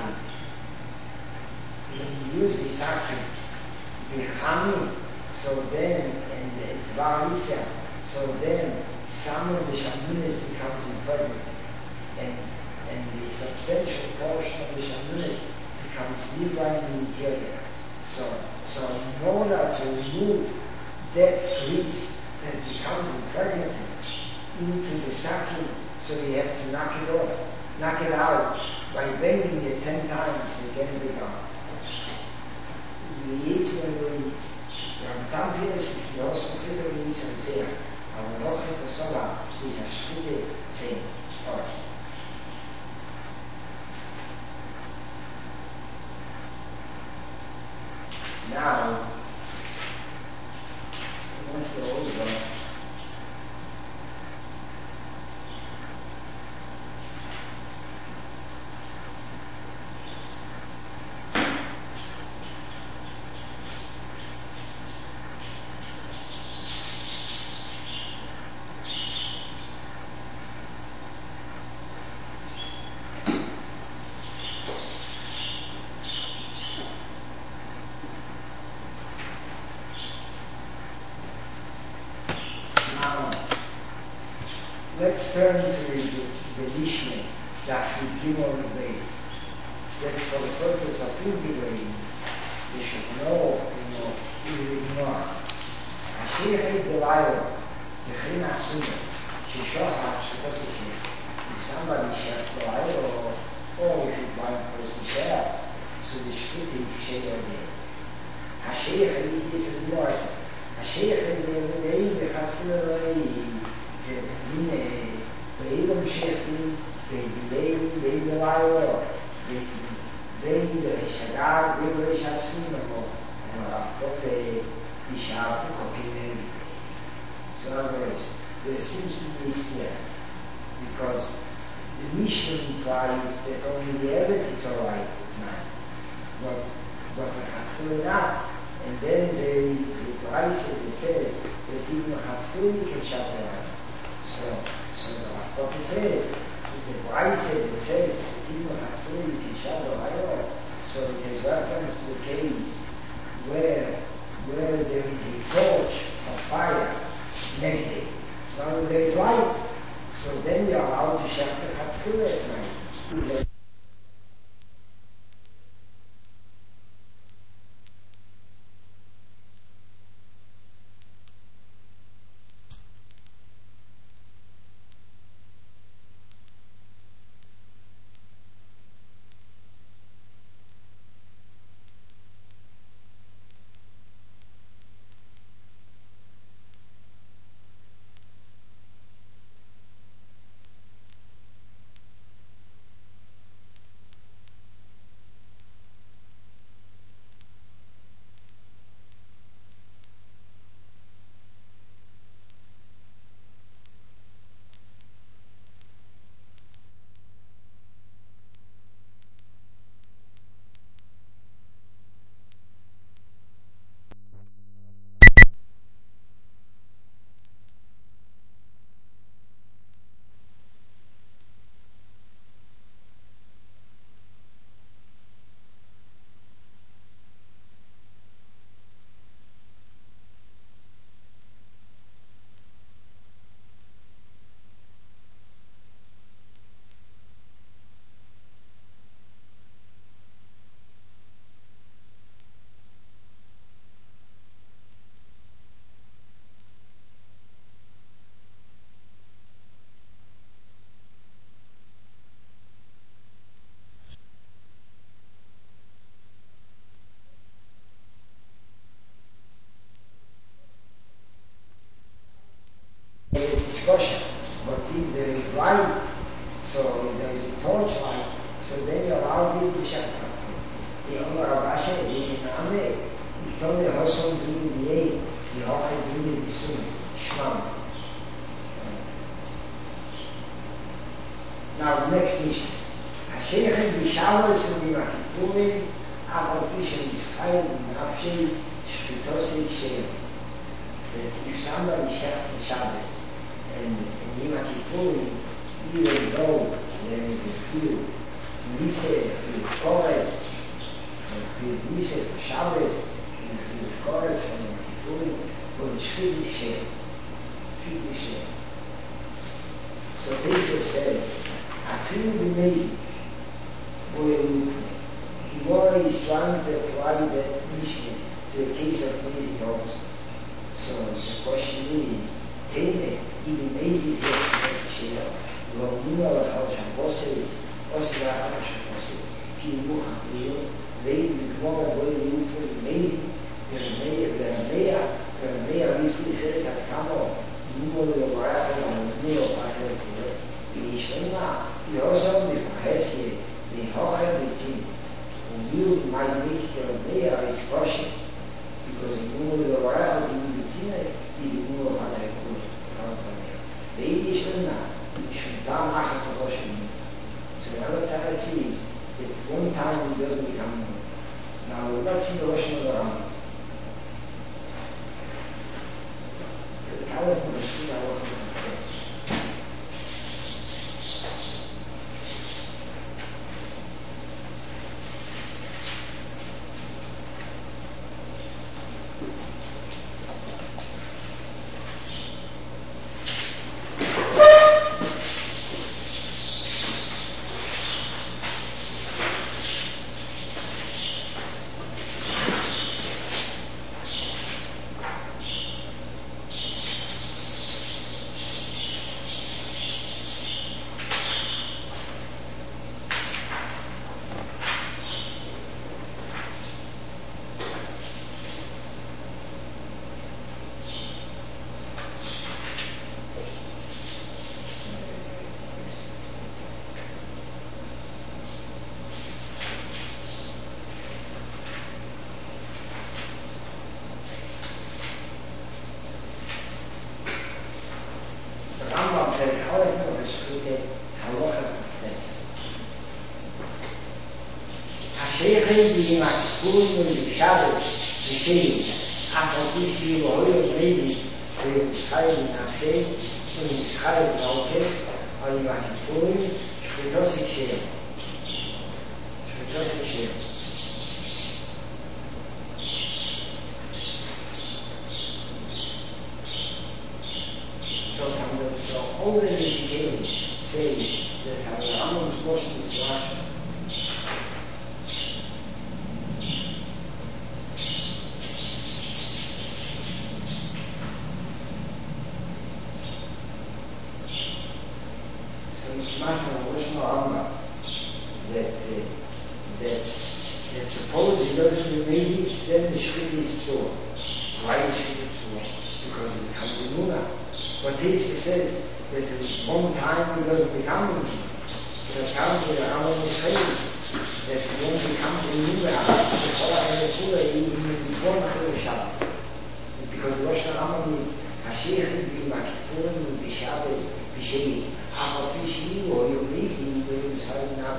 Sakin, the Hamim, so then, and the Varisa, so then some of the Shamunis becomes impregnated. And the substantial portion of the shamunis becomes Niva in the interior. So in order to remove that grease that becomes impregnated into the Sakin, so you have to knock it out by bending it 10 times against the ground. The Yitzhak and the Tampir, which is also Friedrich and Isaiah, our Roche Kosola is a Schule 10. now, I want to go over. Let's turn to the Mishnah that we give on the base. That's for the purpose of integrating. We should know, we will ignore. Asher Heid Delilah, the Chin Asuna, Shishah, if somebody shares Delilah, or if one person shares, so the Shkita is shared again. Asher Heid is a divorce. Asher Heid the Chatfullah, הנה, ואילו משכתי, ואילו דלילה, ואילו שגר, ואילו שעשו לנו, הרב נשאר קופים. So in other words, there seems to be a step, because the mission implies that only the evidence are right at night, but the Chatful not. And then there is the Bryce that says that even the Chatful can shut the light. So the Prophet says, the Bryce that says that even the Chatful can shut the light. So it has reference to the case where there is a torch of fire negative. So now there is light. So then you are allowed to shut the Chatful at night. Discussion, but if there is light, so if there is a torch light, so then you allow people to shut up. The Omar Abasha, the Name, he told the husband to do the aid, the Hochai to do the soon, Shmam. Now, the next mission. Asher Heid B'Shavos U'B'Makipurim, Aval Pishem Yisrael B'Nafshei Shpitosei Kshem. That if somebody shuts the Shabbos, and in Yom Kippurim, even though there is a few Niseh, a few Kores, a few Niseh for Shabbos, and a few Kores for Yom Kippurim, but it's Shvit Shem. So Pesach says, I feel amazing. He was trying to apply that mission to a case of music also. So the question is, even easy to share. Lo mino la causa voces, la causa voces. Que muha rio, veio de como foi o foi amazing. Per meia rischia che camo numero di guarda non neo parte e scena io sono di Hesse di Hochheim mit ihm. Und you might make your meia riscosche because in the world, in the Tina, the Guru had a good the Yiddish should down after the Russian. So another time is that one time it doesn't become known. Now we've not seen the Russian around. The power from the street I wasn't confessed. Being like schooling with the shadows, the shades, after this year, all your ladies, with the sky in our shade, with the sky in our case, or you are schooling, with us a shade. With us a shade. So all the Nishigeli say that our Rambam's washing its Russia. That suppose it doesn't maybe then the Shrit is pure. Why is Shrit pure? Because it becomes a Muna. But this says that at one time it doesn't become a Muna. So apparently the Rambam is saying that it won't become a Muna even before the Shabbos. Because Rosh Hashanah is Hashem B'Makipurim B'Shabbos B'Shei. Aber B'Shei or you're busy when it's hard enough.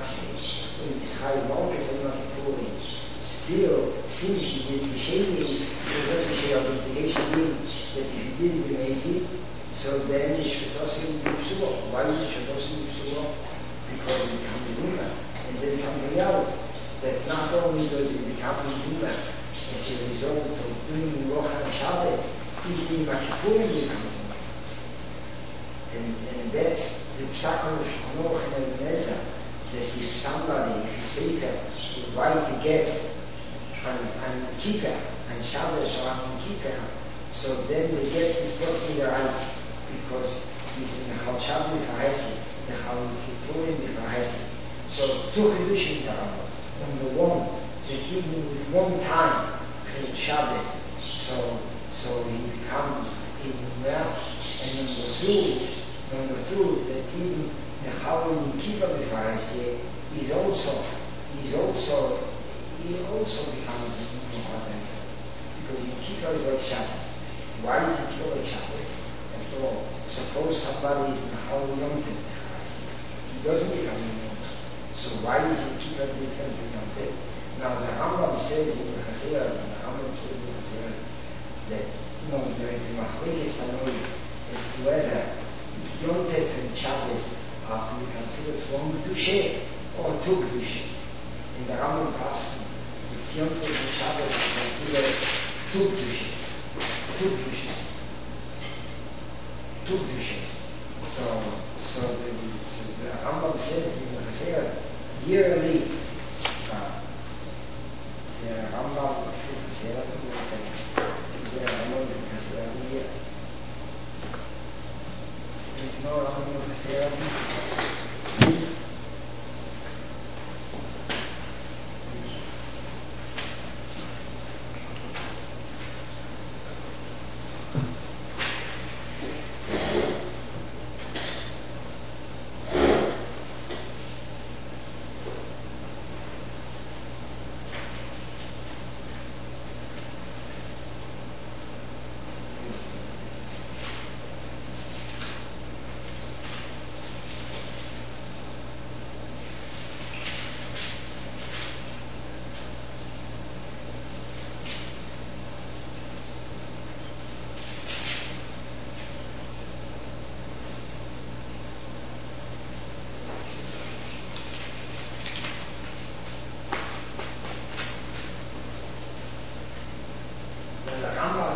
Still, since you did the shading, it doesn't say of implication being that if you did the Mezi, so then you should also do Psua. Why you should also do Psua? Because it becomes a Muna. And then something else, that not only does it become a Muna as a result of doing Rocha and Shabbos, even Makipurim becomes a Muna. And that's the Psak of Shkonoch and Ebenezer. That if somebody, if you say that, would write a gift and keep it, and Shabbos or on keep it, so then the gift is put in their eyes because he's in the Chal Shabbos V'Ha'esi, the Chal Kippurim V'Ha'esi. So two conditions are number one, that even with one time Chal Shabbos, so he becomes even well, and number two, that even the Chavim Kippur V'Ha'esi he also becomes important because in Kippur is like Shabbos. Why is it Kippur like Shabbos? After all, suppose somebody is in the Chavim Yom Tov, he doesn't become Yom Tov. So why is it Kippur different from Yom Tov? Now the Rambam says in the Chaser, that there is a machlekes tanoi as to whether Yom Tov and Shabbos are to be considered one Kedusha or two Kedushas. In the Rambam passes, the Yom Tov and Shabbos are considered two Kedushas. So the Rambam says in the Chaser, yearly, the Rambam says, there's no Rambam Chaser.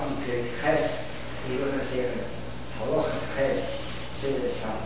in Perek Ches, he was a say, Halacha Ches, said as follows.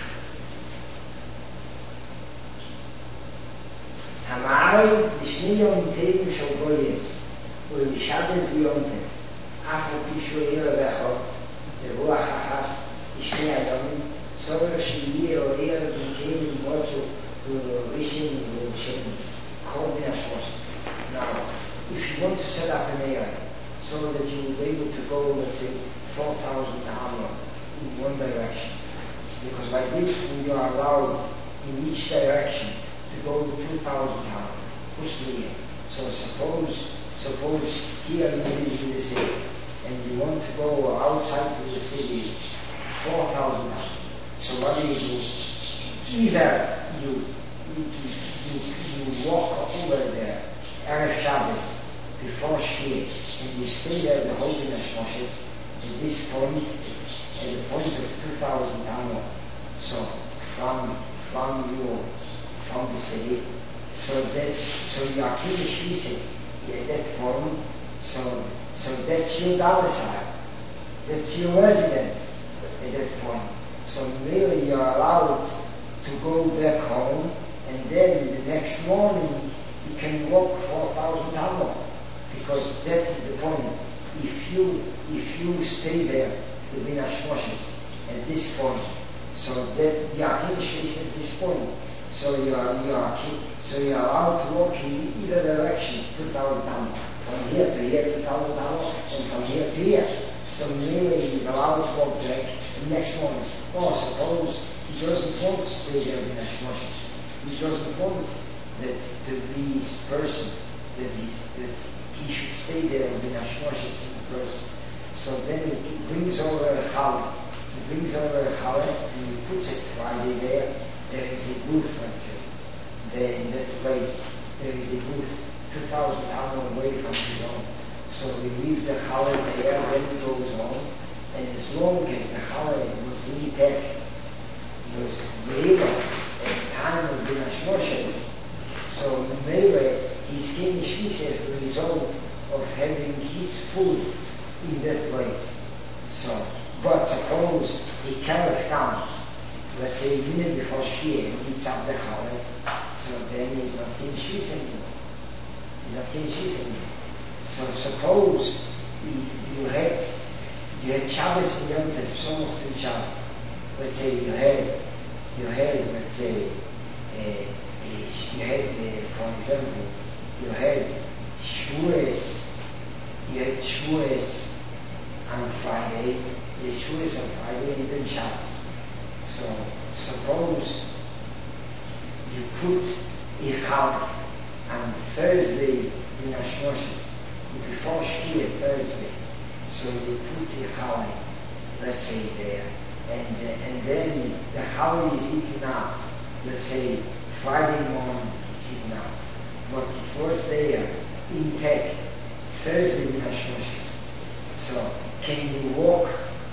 Hamari, Vishni Yom Tevim Shal Goyes, ולשבת ויומתם, אף על פי שהוא עיר ואחור, ברוח החס, לשני הימים, צורך שיהיה או עיר ונקיים למוצו ולרישים ולשם, כל מן השמוסס. Now, if you want to set up an area so that you will be able to go, let's say, 4,000 downward in one direction, because like this, when you are allowed in each direction to go 2,000 downward, so suppose here you live in the city and you want to go outside to the city 4,000 down. So what do? Either you walk over there, Erev Shabbos, before Shkia, and you stay there the whole day of Moshes, at this point, at the point of 2,000 downward. So from the city, so you are keeping Shkia at that point, so that's your domicile, that's your residence at that point. So really you are allowed to go back home, and then the next morning you can walk 4,000 downward, because that is the point. If you stay there, the Binash Moshes, at this point, so that the Akinsh is at this point, so you are allowed to walk in either direction 2,000 downward, from here to here 2,000 downward, and from here to here. So really you are allowed to walk back the next morning. Or suppose he doesn't want to stay there in Hashmoshes. He doesn't want that this person that he should stay there in Hashmoshes in person. So then he brings over a challah. And he puts it Friday there. There is a booth, let's say. There in that place, there is a booth 2,000 downward away from his home. So he leaves the challah there when he goes home, and as long as the challah was intact, was able at the time of the Hashmoshes, so maybe he's getting shvisa as a result of having his food in that place. So, but suppose he cannot come, let's say a minute before Shkia, and eats up the challah, so then he's not getting shvisa anymore. So suppose you had Shabbos and Yom Tov, so much to each other. Let's say you had, let's say, for example, you had Shavuos on Friday, Shavuos on Friday, and then Shabbos. So suppose you put a challah on Thursday in Hashmoshes, before Shkia Thursday. So you put the challah, let's say there, and then the challah is eaten up. Let's say Friday morning it's eaten up, but it was there intact Thursday in Hashmoshes. So can you walk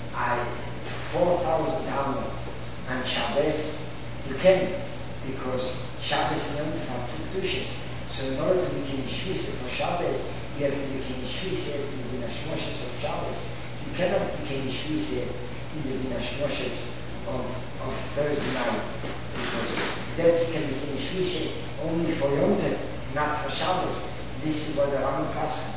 4,000 downward on Shabbos? You can't, because Shabbos and Yom Tov are two kedushas. So in order to become shvisa for Shabbos, you have to become shvisa in the Hashmoshes of Shabbos. You cannot become shvisa in the Hashmoshes of Thursday night, because that can become shvisa only for Yom Tov, not for Shabbos. This is what the Rambam passes.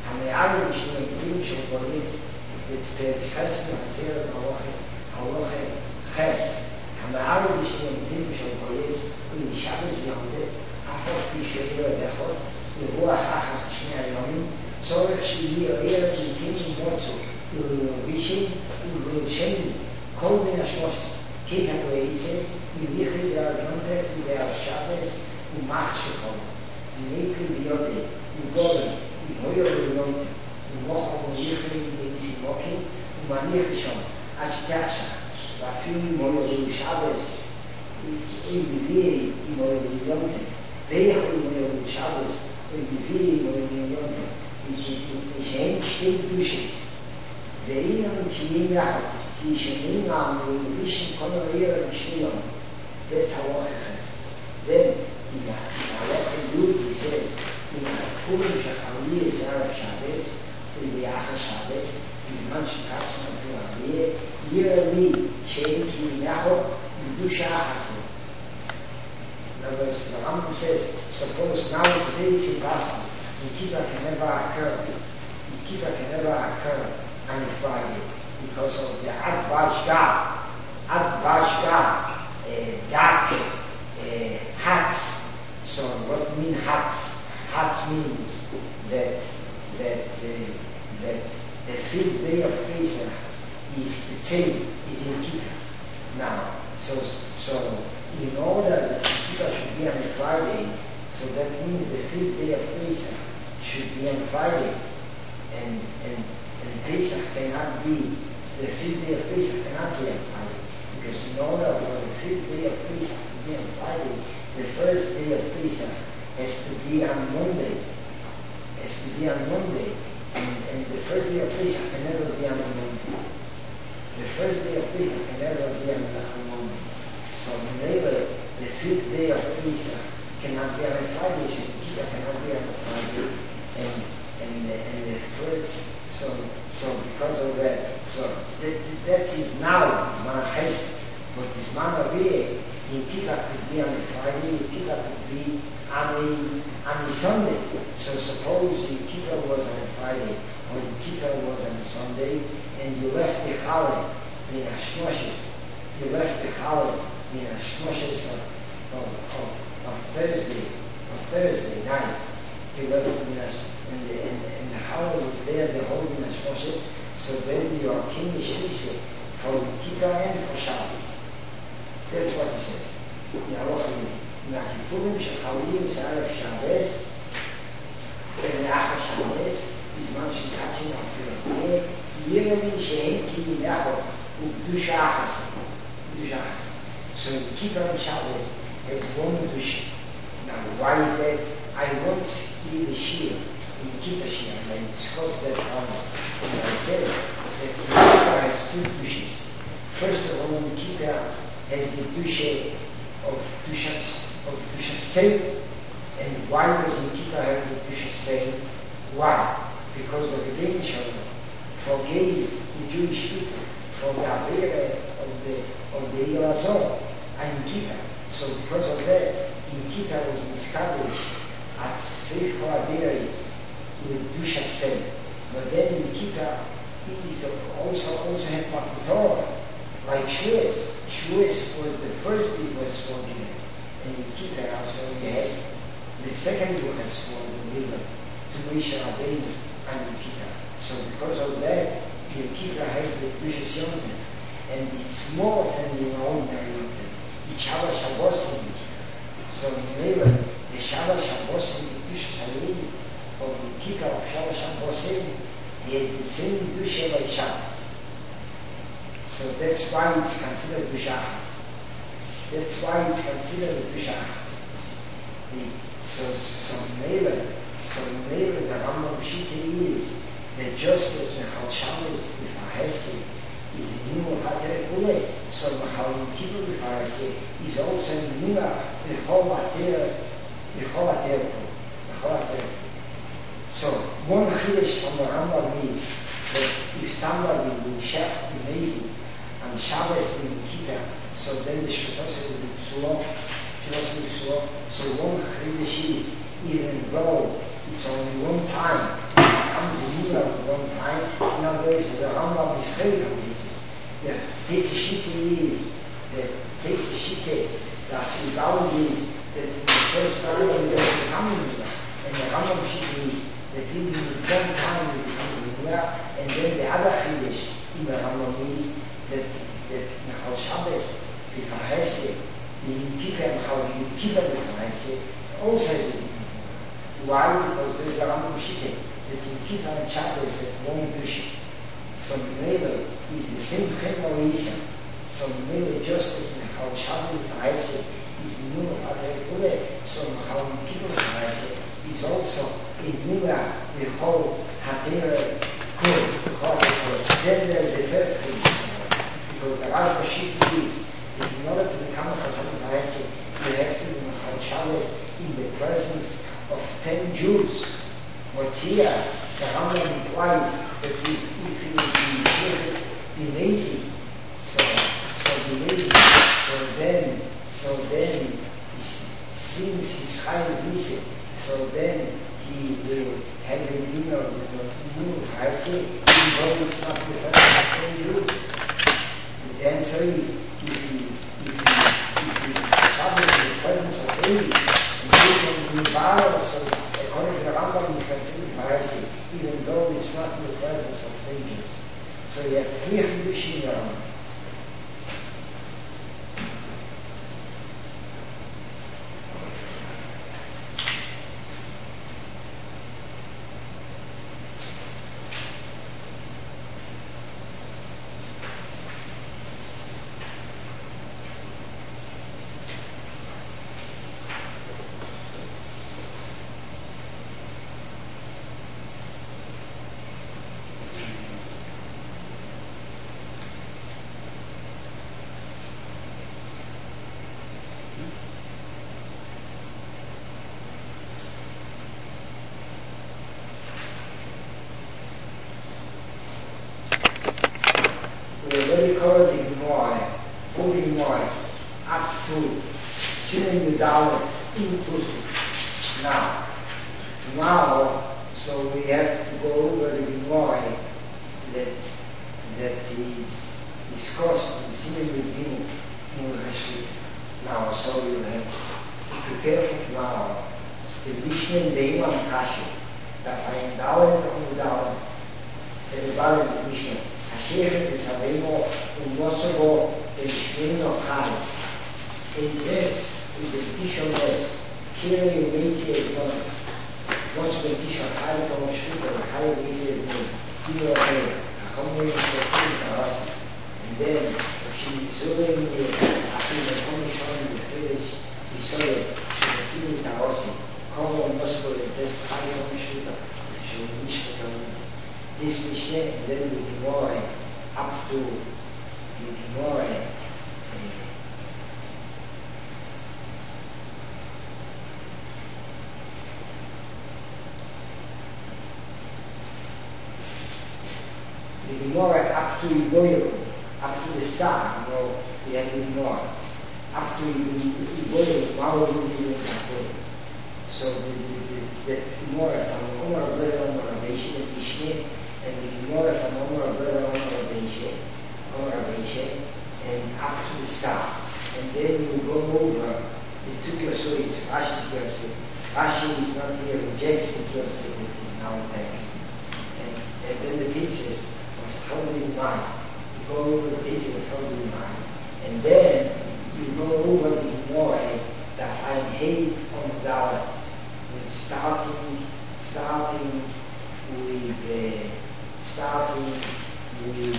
It's Perek Ches v'Haseret Halacha Ches. המערב בשניים של פולס ולשבת יעמדת אחות פי שעיר ואחות לרוח אחס שני הימים צורך שיהיה עיר ומקים מוצו ולבישים ולשם כל מן השמוסס כיתה ואיצה מליחי והרמונטת והשבס ומחשכו ומיקי ויודי וגורם ומויר ויונטת ומוחו ומליחי וסימוקים ומניח שם עד שתחשך ואפילו מויר שבס אם מביא מויר ויונטת ויכול מויר שבס אם מביא מויר ויונטת שהן שתי קדושות ואינם קיים יחד כי שאינם מלבישים כל העיר בשניהם that's halacha ches. Then in halacha yud he says in the Purim shachali is Erev Shabbos the Achar Shabbos, is man shekachim of the yearly she'enki yachot Kedusha Achas. In other words, the Rambam says, suppose now today it's impossible. Kippur can never occur. Kippur can never occur on a Friday because of the Ad Vashgah, dark hats. So what mean hats? Hats means that the fifth day of Pesach is the same, is in Kippur. Now, so in order that Kippur should be on a Friday, so that means the fifth day of Pesach should be on Friday, and Pesach cannot be, the fifth day of Pesach cannot be on Friday, because in order for the fifth day of Pesach to be on Friday, the first day of Pesach has to be on Monday, and the first day of Pesach can never be on Monday. The first day of Pesach can never be on Monday. So whenever the fifth day of Pesach cannot be on a Friday, so Kippur cannot be on a Friday, and the first, so because of that, so that is now Zman HaCheshbon, but Zman Aviyah in Kippur could be on a Friday, Kippur could be on a Sunday. So suppose your Kippur was on a Friday, or your Kippur was on a Sunday, and you left the Challah in Hashmoshes, of Thursday night, you left and the Challah was there, the whole in Hashmoshes, so then you are King Shvise for Kippur and for Shabbos. That's what it says. מהכיפורים שחולים שערב שבס ולאחר שבס בזמן שקדשים אפילו ירדי שאין כי יחד וקדושה אחת. So Kippur and Shabbos have one kedusha. Now why is that? I once did the shir in Kippur shir and I discussed that and I said that Kippur has two kedushas. First of all, Kippur has the kedusha of Kedusha Seid. And why does the Kippur have the Kedusha Seid? Why? Because the Rebbeinu Shalom forgave the Jewish people for the Avera of the Yom Hazor and Kippur. So because of that, in Kippur was established at Sefer Averis with Kedusha Seid. But then in Kippur, it is also had Torah, like Shavuos. Shavuos was the first day was forgiven. And in Kippur also we had the second book has fallen given to Moshe Rabbeinu and in Kippur. So because of that, the Kippur has the Kedusha Yom, and it's more than the ordinary Yom. It's Shabbat Shabbos in Kippur. So in the Shabbat Shabbos in the Kedusha Salei of the Kippur of Shabbat Shabbos is the same Kedusha like Shabbos. So that's why it's considered Kedusha. That's why it's considered a Kedusha. So Mele, the Rambam Shita is that just as Mechal Shabbos b'far Hesed is a new Chater Kule, so Mechal Kippur b'far Hesed is also a new B'chol Ater. So one Chiddush from the Rambam is that if somebody will share amazing on Shabbos and Kippur, so then the Shloshos will be Psulo. So one Chiddush is, even though it's only one time, it comes in the middle of one time. In other words, the Rambam is very amazing. The Teisashita is, that the value is that the first time we are becoming Mila, and the Rambam Shita is that even in the third time we become Mila, and then the other Chiddush in the Rambam is that Mechal Shabbos b'far Hesed, the Kippur b'far Hesed also has a different. Why? Because there is a Rambam Shita that in Kippur and Shabbos have one Kedusha. So Mele is the same Chemor Isa. So Mele just as Mechal Shabbos b'far Hesed is Nuna Chater Kule, so Mechal Kippur b'far Hesed is also in Nuna B'chol Hater Kule. Then there is the third thing. Because the Rambam Shita is that in order to become a Chacham B'Hesed, you have to be Mechal Shabbos in the presence of 10 Jews. But here, the Rambam implies that if you be lazy, so be lazy, so then since he's highly busy, so then he will have a dinner with the move, I say, even though it's not the first thing you do. The answer is, if he travels in the presence of baby, and he can be viral, so according to the Rambam, it's considered heresy, even though it's not in the presence of angels. So you have three Chidushim in the Rambam. Up to seeing the dollar inclusive. Now, so we have to go over the Gemara that is discussed in seeing the Dinu in Rashid. Now, so you have to prepare for tomorrow the Mishnah and the Imam Kashi that I am down on the down and the Baruch Mishnah. Hashem is available in Mosobo and Shmino Chai. In this, in the petition list, here you wait here, what's the petition? High to Moshuta, high wait here, here okay, and then she saw him after the commission in the village, she saw it, she was seeing the house, come on Moscow, this high to Moshuta, she was this Mishnah, and then the Gemara up to the Gemara. The Gemara up to Iboyo, up to the star, we have the Gemara. Up to Iboyo, Mao will be in that. So the Gemara from Omar Abdullah Omar Abeshe, the Mishnah, and the Gemara from Omar Abdullah Omar Abeshe, and up to the star. And then you go over the two Yosois, Rashi's Yosef. Rashi is not here, rejects the Yosef that is now in text. And then the thesis of Chaldean mind. You go over the thesis of Chaldean mind. And then you go over the Gemara that I hate on the dollar. Starting with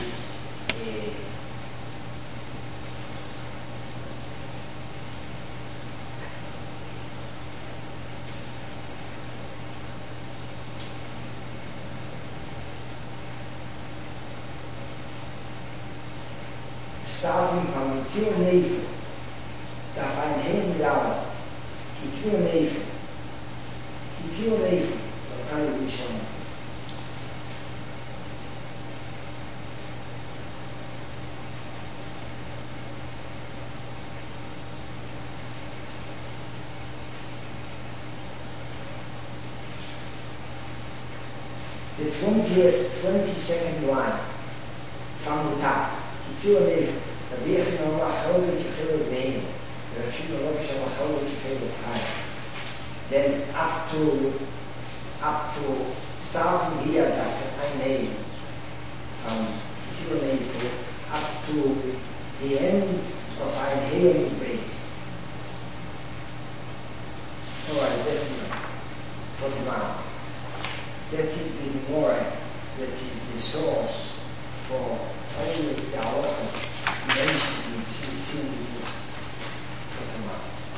starting from Kippur Neif, that I'm hanging down, Kippur Neif, what kind of which one? The 22nd line from the top. Kippur Neif. ربي احنا الله حاول يخير البين رشيد الله شاء الله حاول يخير الحال. Then up to starting here that I name from kilometer up to the end of our hearing base. Alright, that's enough for now. That is the Gemara, that is the source for all the halachas mentioned in Simon Fatima.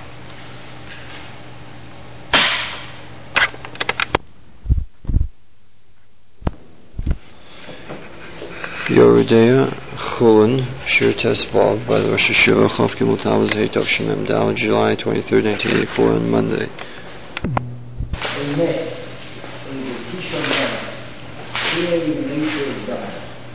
Yoredeya Chulin Shir Tesvav by the Rosh Hashiva Chav Gimel Tammuz Hey Tov Shemem Dal, July 23rd, 1984, on Monday. In this, in the Tishon Mes, here in nature is done.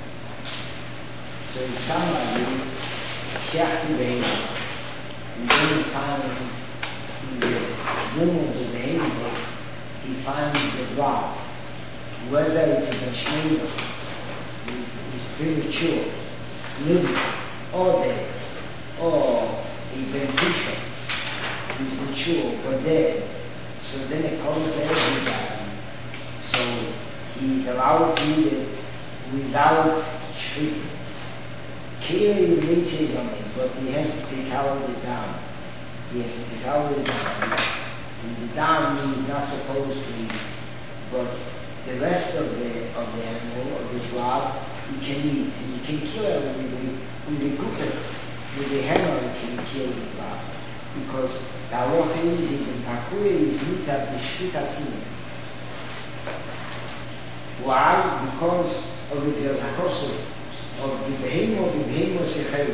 So if somebody checks the behavior, and then he finds in the womb of the behavior, he finds the blood, whether it's a Shmeidah, is premature, living, or dead, or a beneficial, is mature or dead. So then it comes to everybody. So he is allowed to eat it without shriking. Here he reads it on it, but he has to take out the down. He has to take out the down. And the down means not supposed to eat. But the rest of the animal, of the blood, he can eat. And you can kill it with the cutlets. With the hammer you can kill the blood. Because the halacha is in Takuya is nita b'shvita sinin. Why? Because of the Zakosu, of the Behemoth Sechelu.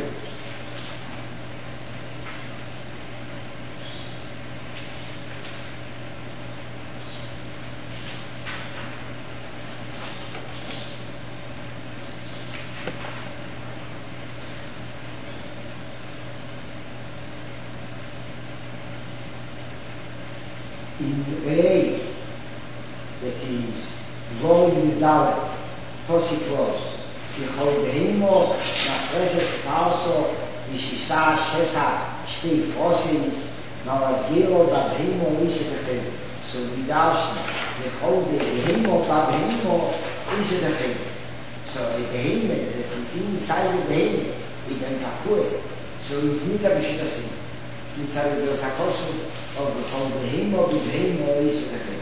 In the way that is volume Dalet, Posiklos, Yichol Behemo, Nachreses Falso, Vishisha, Shesa, Shtei Fosils, Navazgiro, Babhemo, Isetachel. So we darshan, Yichol Behemo, Babhemo, Isetachel. So a behemoth that is inside the behemoth, it can Kakue. So it's Nita Bishitasin. It's a Sakosu of the Behemo, Isetachel.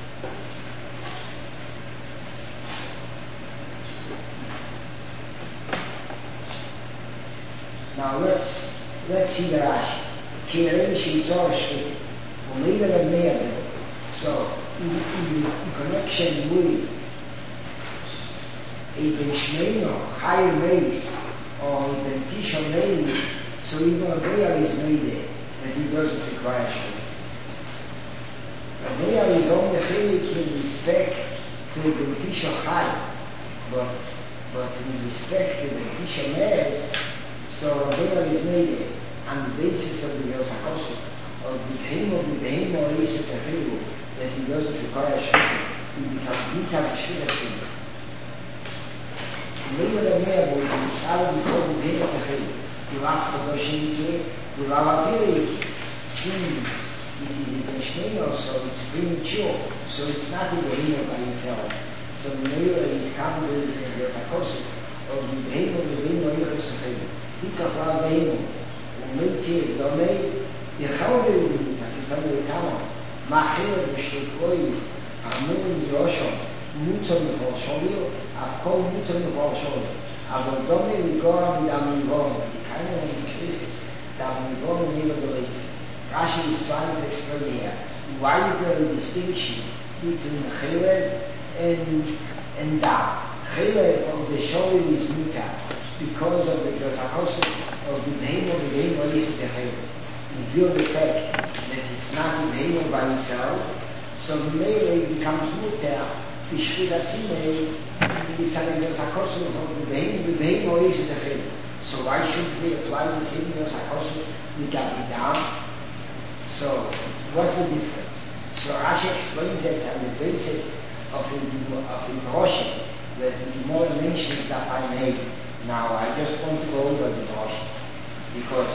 Now let's see the Rashi. So in connection with a Benshmeino, higher race, or a Bentishon race, so even a Be'er is made there, that he doesn't require Shmei. A Be'er is only chelik in respect to the Bentishon Chai, but in respect to the Bentishon Meres, so Be'er is made there on the basis of the Yosakosu, of the Behemo Yisut Achilu, that he doesn't require Shmei. He becomes Vita V'Shvira Shmei. Later the Me'er will be decided to call the Behemo Achilu. You have to go Shemike, you have a village, since it is in Shmei, so it's premature, so it's not the Behemo by itself. So the Me'er is coming with the Yosakosu, of the Behemo Yisut Achilu. Hikach la Behemo, ומציע דומה, יכול להיות, כתוב לכמה, מאחר בשלטרויס, אמון יושם, מוצא מפורשוליו, אף כל מוצא מפורשוליו. אבל דומה לגור מדמיבון, kind of Christus, דמיבון nevertheless. Rashi is trying to explain here, why is there a distinction between Chelev and Dam? Chelev of the Sholem is Muta, because of the Zakosu of the Behemo is the Chelev. In view of the fact that it's not the Behemo by itself, so the Mele becomes Muta, Bishvira Simei, is the Zakosu of the Behemo is the Chelev. So why should we apply the same Zakosu with Dam? So what's the difference? So Rashi explains that on the basis of Roshi, that the Gemara mentions that by name. Now I just want to go over the Roshi because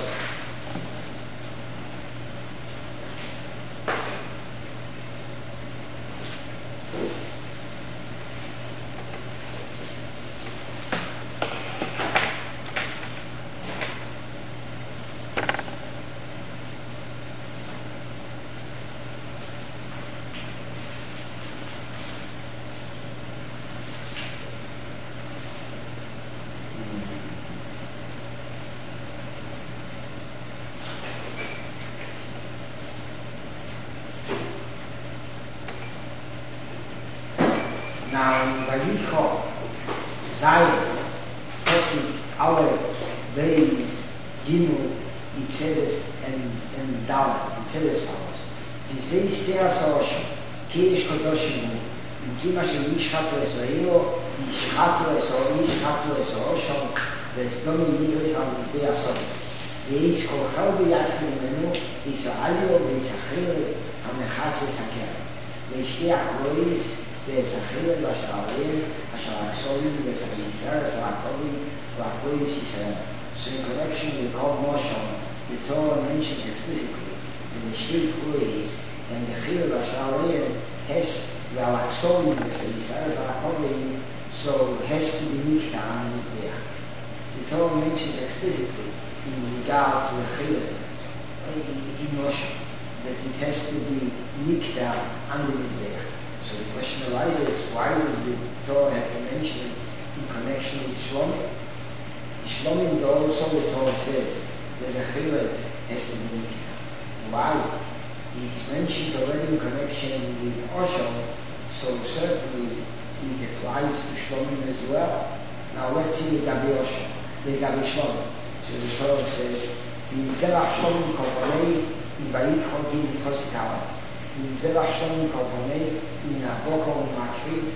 now in Vayikro, Zayin, Tosik, Aleph, Beis, Gimel, Itzeres, and Dalet, Itzeres follows. He says, Teras Oshim, Kirish Kodoshim, וכימה שישחטו אסוהיו, ישחטו אסוהו שם, וסדומי יזריך על מזבח הסוף. ואיס כל ביד ממנו, ישאליו וישחרר המכסס הקרן. וישתי הקרויס וישחרר והשערים, אשר הסולים וישראל, אשר הקרובים והקרויס ישראל. So in connection with God motion, the Torah mentions explicitly in the street praise and the Chil Vashalayim has Valaxolim, Israel Zalakobim, so has to be Nikta on the Mizbeach. The Torah mentions explicitly in regard to the Chil in motion that it has to be Nikta on the Mizbeach. So the question arises, why would the Torah have to mention it in connection with Shlomim? Shlomim also the Torah says that the Chilel has to be Nikta. Why? It's mentioned already in connection with Oshon, so certainly it applies to Shlomim as well. Now let's see the Gabi Oshon, the Gabi Shlomim. So the Torah says, in Zerach Shlomim Korbanei, in Bayit Chodim Tosikawa, in Zerach Shlomim Korbanei, in Aboko Makri,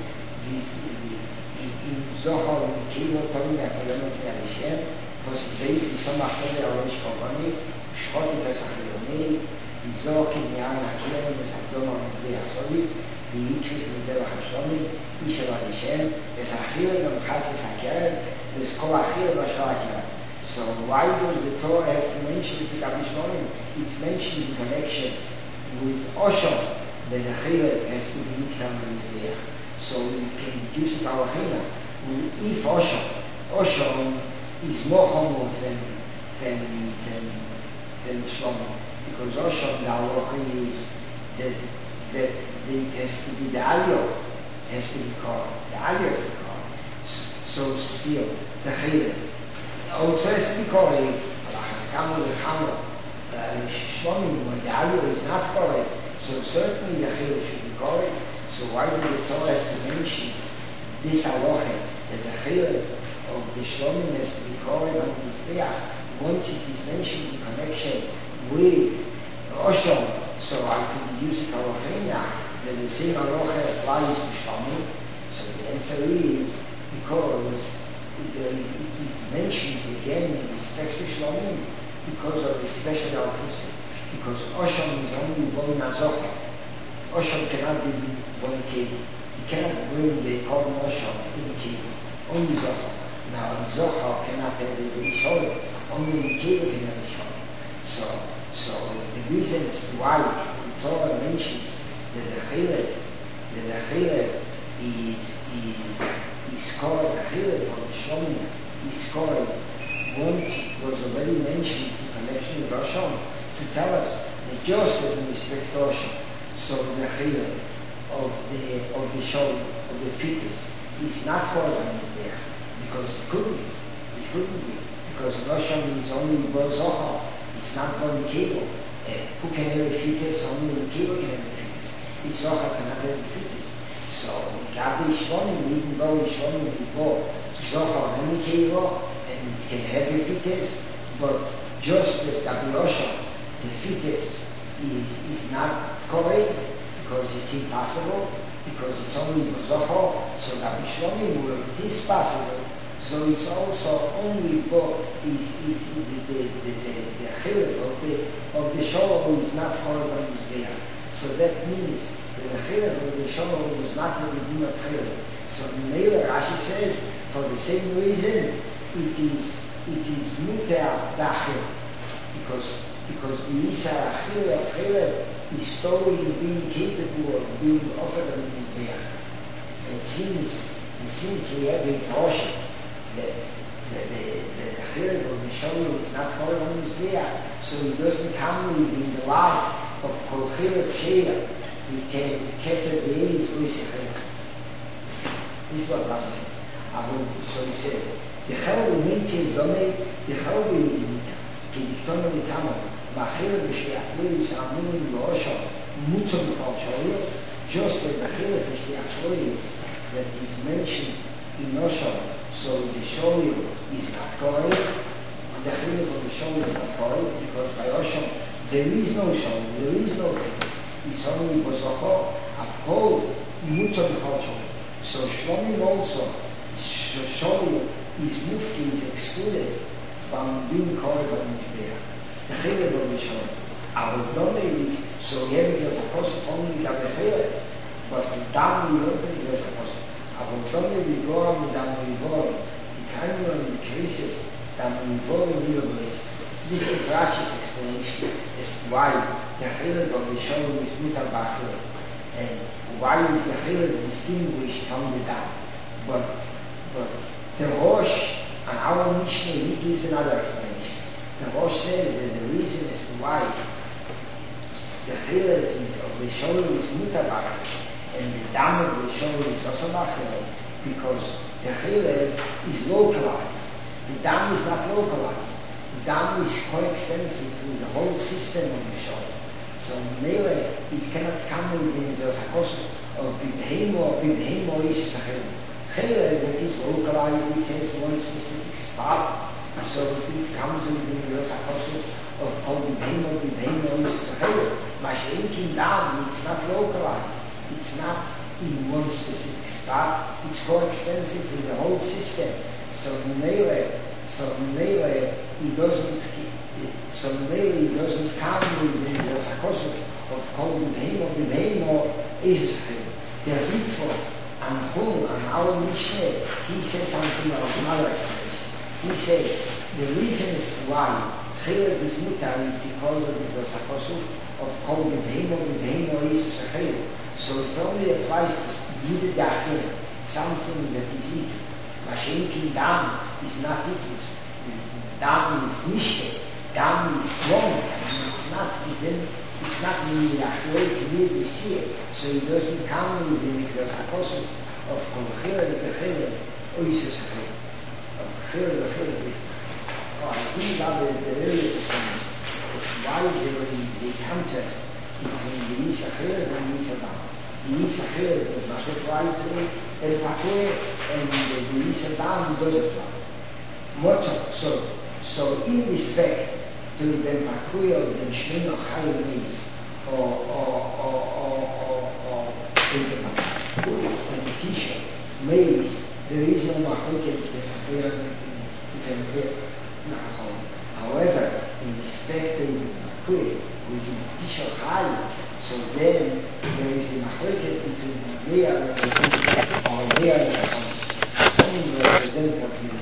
in Zohar and Kivo Tomi Akalemot Ve'alishem, Posibeit Yisomach Tomi Alosh Korbanei, Shchoti Pesach Leonei, Zohar Kinyan Akelem Vesakdoma Ve'asoli, V'yikri V'zerach HaShlomim, Yishev Alishem, Vesachil V'mchasis HaKerem, V'skol Achil V'ashal HaKerem. So why does the Torah have to mention it to Gabi Shlomim? It's mentioned in connection with Oshon, that the Chilel has to be Niktam V'mizbeach. So we can deduce it our China. If Oshon is more humble than Shlomim, because Oshon, the halacha is that it has to be the Aliyah has to be called, the Aliyah has to be called. So still, the Chilel also has to be called Haskama L'Chama, Shlomim, when the Aliyah is not called, so certainly the Chilel should be called. So why do the Torah have to mention this halacha that the Chilel of the Shlomim has to be called on the Mizbeach once it is mentioned in connection with Oshon? So I could use it halacha that the same halacha applies to Shlomim. So the answer is because it is mentioned again in respect to Shlomim because of the special halacha. Because Oshon is only one Nazocha. Oshon cannot be one cable. You cannot bring the common Oshon in the cable. Only Zohar. Now, Zohar cannot have the Sholem. Only the cable can have the Sholem. So the reasons why the Torah mentions that the Chilel is called the Chilel of the Shlomim is called once it was already mentioned in connection with Oshon to tell us that just as in respect to Oshon, so the Chilel of the Sholem, of the fetus, is not called on there because it couldn't be, because Oshon is only one Zohar, it's not one cable. Who can have a fetus? Only the cable can have a fetus. Each Zohar cannot have a fetus. So Gabi Shlomim, even though Shlomim before Zohar and the cable, and it can have a fetus, but just as Gabi Oshon, the fetus is not correct because it's impossible, because it's only for Zohar. So Gabi Shlomim, where it is possible, so it's also only for the Chilel of the Sholem is not called on Mizbeach. So that means that the Chilel of the Sholem was not the Redeemer Chilel. So the Meila Rashi says, for the same reason, it is Muter Dachil, because the Isa Chilel is story in being capable of being offered on Mizbeach. And since we have a portion that the Chilel of the Sholem is not called on Mizbeach, so it doesn't come within the life of Kol Chilel Sheila. We can Kesed Be'elis U'Yisechel. This is what Rashi says. So he says, the Chilel Mitzil Domei, the Chilel Mitzil כי דקטונו לכמה, מאחר בשליח שעמונים לאושו, מוצו בכל שואל, just as the Chilel בשליח שואל that is mentioned in Osho, so the Sholim is not correct, the Chilel of the Sholim is not correct, because by Osho there is no Sholim, there is no Chilel. It's only Bozocho, Avkol, mutter culture. So Shlomim also, Sholi is mufti, is excluded from being called by Mishbeach. The Chilek of Rishon. So here it was a person only that the Chilek, but the Dam we open it was a person. We go on the Dam we go, the kind of cases that we go in the place. This is Rashi's explanation as to why the Chilek of Rishon is mutar b'achilek, and why is the Chilek distinguished from the Dam. But the Rosh and our Mishnah, he gives another explanation. The Rosh says that the reason as to why the Chilek of Rishon is mutar b'achilek and the Dam of Rishon is also b'achilek, because the Chilek is localized. The Dam is not localized. The Dam is coextensive through the whole system of the Rishon. So Mele, it cannot come within the Zakos of Bibheimo is a Chilek. Chilek that is localized, it has one specific spot, so it comes within the Zakos of Bibheimo is a Chilek. Mashenkin Dam, it's not localized. It's not in one specific spot. It's coextensive through the whole system. So Mele, he doesn't come within the Zakos of Kol Bibheimo is a Chilek. The Ritva and Chum and our Mishnah, he says something else, another explanation. He says the reason is why Chilek is mutar is because of the Zakos of Kol Bibheimo is a Chilek. So it only applies to Yid Dachil, something that is eaten. Mashenkin Dam is not eaten. Dam is nishte. Dam is wrong. It's not eaten. It's not in the Achilei, it's near the sea. So it doesn't come within the Zakos of Chilek, the Chilek, or Yishus Chilek. Of Chilek, I think that the earliest thing is why there is the contrast between the Yisa Chilek and the Yisa Dam. The Yisa Chilek does not apply to El Pakeh, and the Yisa Dam does apply. So in respect to the Pakeh of the Shmino Chayim is, or the Pakeh, and the Tisha, Meis, there is no Machloket between Pakeh and the However, in respect to the Pakeh, which is Tisha Chayim, so then there is a Machloket between the real and the real and the representative of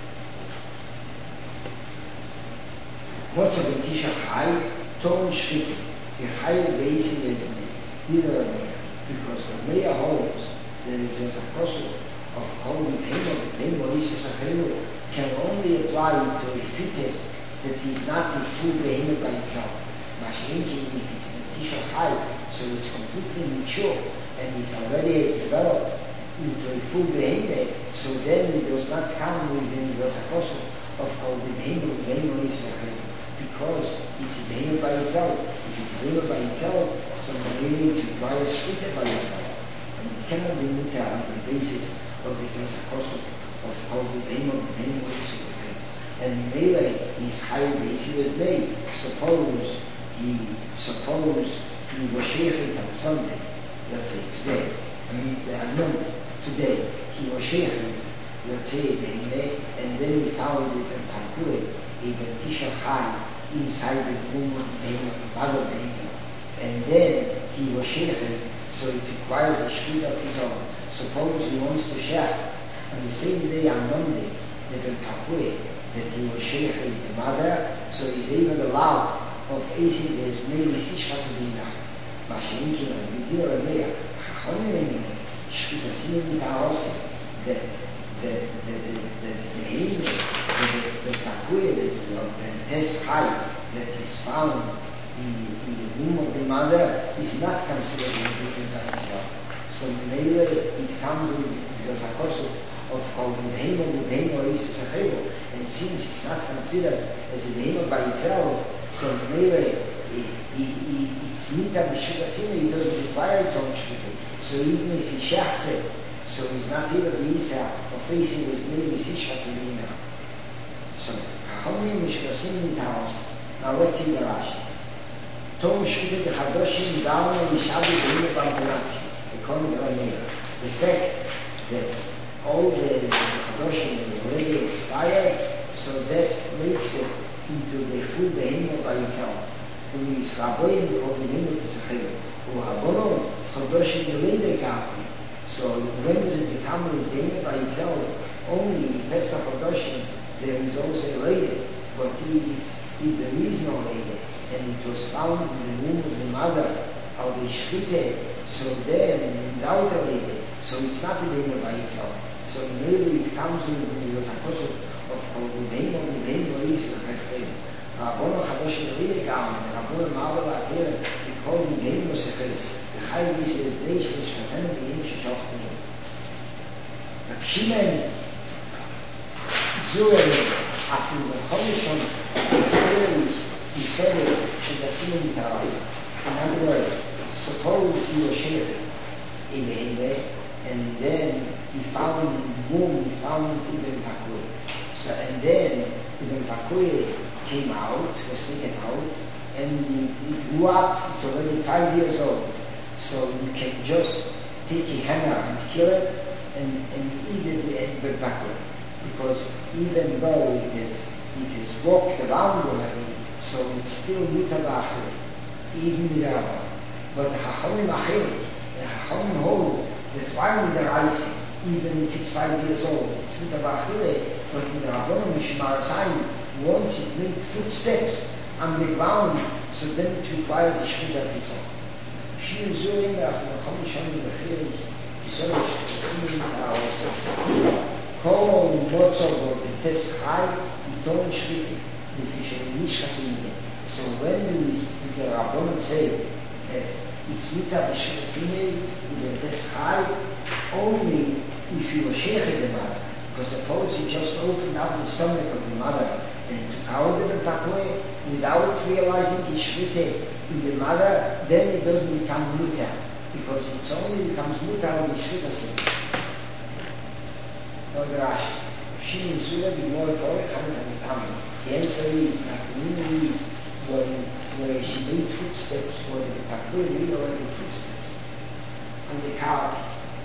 what's of the Tisha Chai, Ton Shchit, the Chai Beis in either way, because the Meya holds there is a process of calling Hemo Isus Achelu can only apply to a fetus that is not a full behemoth by itself. Mashenkin, if it's the Tisha Chai, so it's completely mature and it's already has developed into a full behemoth, so then it does not come within the process of calling Hemo Isus Achelu. Because it's a behemoth by itself. If it's a behemoth by itself, so the behemoth requires shkita by itself. And it cannot be mutar on the basis of the Zakos of how the behemoth is. And Mele is high basis as made. Suppose he was sheikhing on Sunday, let's say today, today, he was sheikhing, let's say, and then he found it in Pakeh, even Tisha Chai inside the womb of the mother baby, and then he was sheikhing, so it requires a shkita of his own. Suppose he wants to sheikh on the same day on Monday, the Pakeh, that he was sheikhing the mother, so he's even allowed of acing his maybe Sishcha to be enough. Mashenkin and Vidir and Leah, Chachonim, shkita sinin mitahose, that the behavior, the Pakeh, the test high that is found in the womb of the mother is not considered a behemoth by itself. So Mele, it comes with the Zakos of called the behemoth is a Chayim, and since it's not considered as a behemoth by itself, so Mele, it's nita b'shita sina, it doesn't require its own shkita. So even if he shechs it, so he's not able to Isa or facing with maybe Sishcha to be now. So, Chachomim Mishkasim in the house. Now let's see the Rashi. Tom Shkita the Chadoshim Dauna Yishabi Behemoth Bambunachi. becomes the fact that all the production is already expired, so that makes it into the full behemoth by itself. When we Israel or the behemoth is a chayim, or Habono, production is already gone. So when it becomes a behemoth by itself, only after production there is also a lady, but if there is no lady, and it was found in the womb of the mother of the Shchite, so then without a lady, so it's not a behemoth by itself. So maybe it comes in the Zakosu of the behemoth is the Chayim. Rabbono Chadosh Yireh Gam, and Rabbono Ma'abel Ater, we call him behemoth Sechel. The Chayim is the place which can be in Shishoftim. Reb Shimon Zuhel, after the Chomishon, he said it in the Simon Taras. In other words, suppose he was Shef in the Hinde, and then he found womb, he found Ibn Pakui. So, and then Ibn Pakui came out, was taken out, and it grew up, it's already 5 years old. So you can just take a hammer and kill it, and eat it Ibn Pakui. Because even though it is walked around already, so it's still mutabachir, even with Rabbah. But the Chachamim Achiri, the Chachamim hold that while with the Raisi, even if it's 5 years old, it's mutabachir, but with the Rabbanim Mishmar Sayin, once it made footsteps on the ground, so then it requires the Shechita of its own. Shir Zurim, after the Chomishon of the Chirish, he said, Shechita also. Kol Motzog, the Tes Chai, Yiton Shchiti, so when the Rabbanim say that it's Nita B'Shechasine, in the Teschai, only if you were Shechet the mother, because suppose you just opened up the stomach of the mother and took out the Pakwe without realizing the Shvite in the mother, then it doesn't become Nita, because it only becomes Nita when the Shvita. No, the Rashi. She is Zula, the more Torah, the answer is, where she made footsteps, or the Pakwe made already footsteps on the cow.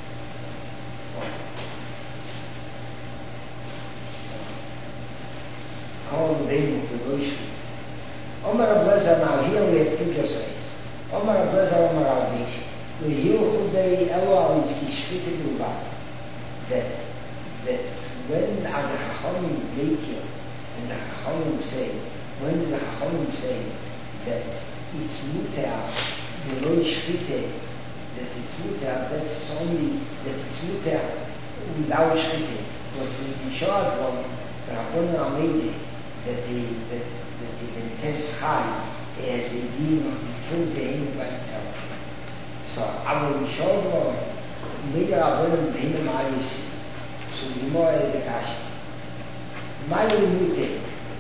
Call the name of the Rosh. Omar Ablezer, now here we have two Josephs. Omar Ablezer, Omar Abish. We hear Chudei Elo is Kishvite Duba. That when the Chachamim make here, and the Chachamim say, when the Chachamim say that it's mutar, the Lo Shchite, that it's mutar, that's only that it's mutar without Shchite. But in the short one, the Rabbanan made it that the Tes Chai as a demon of the full being by itself. So our short one, made the Rabbanan being Maris. So the more is the Kashi. My mute.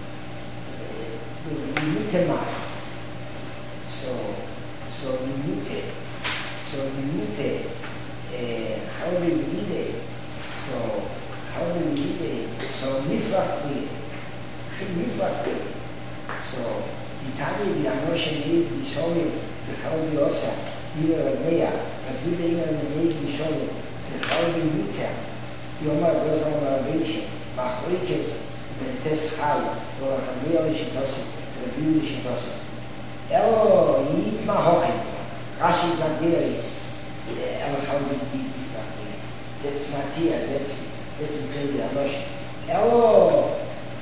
Mute. So mute. How do we read it? So mifakri. So the Tani, the Anosha made the Sholim, the Chalbi Osa, either a Meya, but we didn't make the Sholim, the Chalbi Mute. Yomar goes on Rabbeinu, Machrikes, the Tes Chai, or Hamil Shitosi, the Bill Shitosi. Elo, Yit Mahochim, Rashi Nagiris, El Chalbi Bita. That's not here, that's included in Rosh. Elo,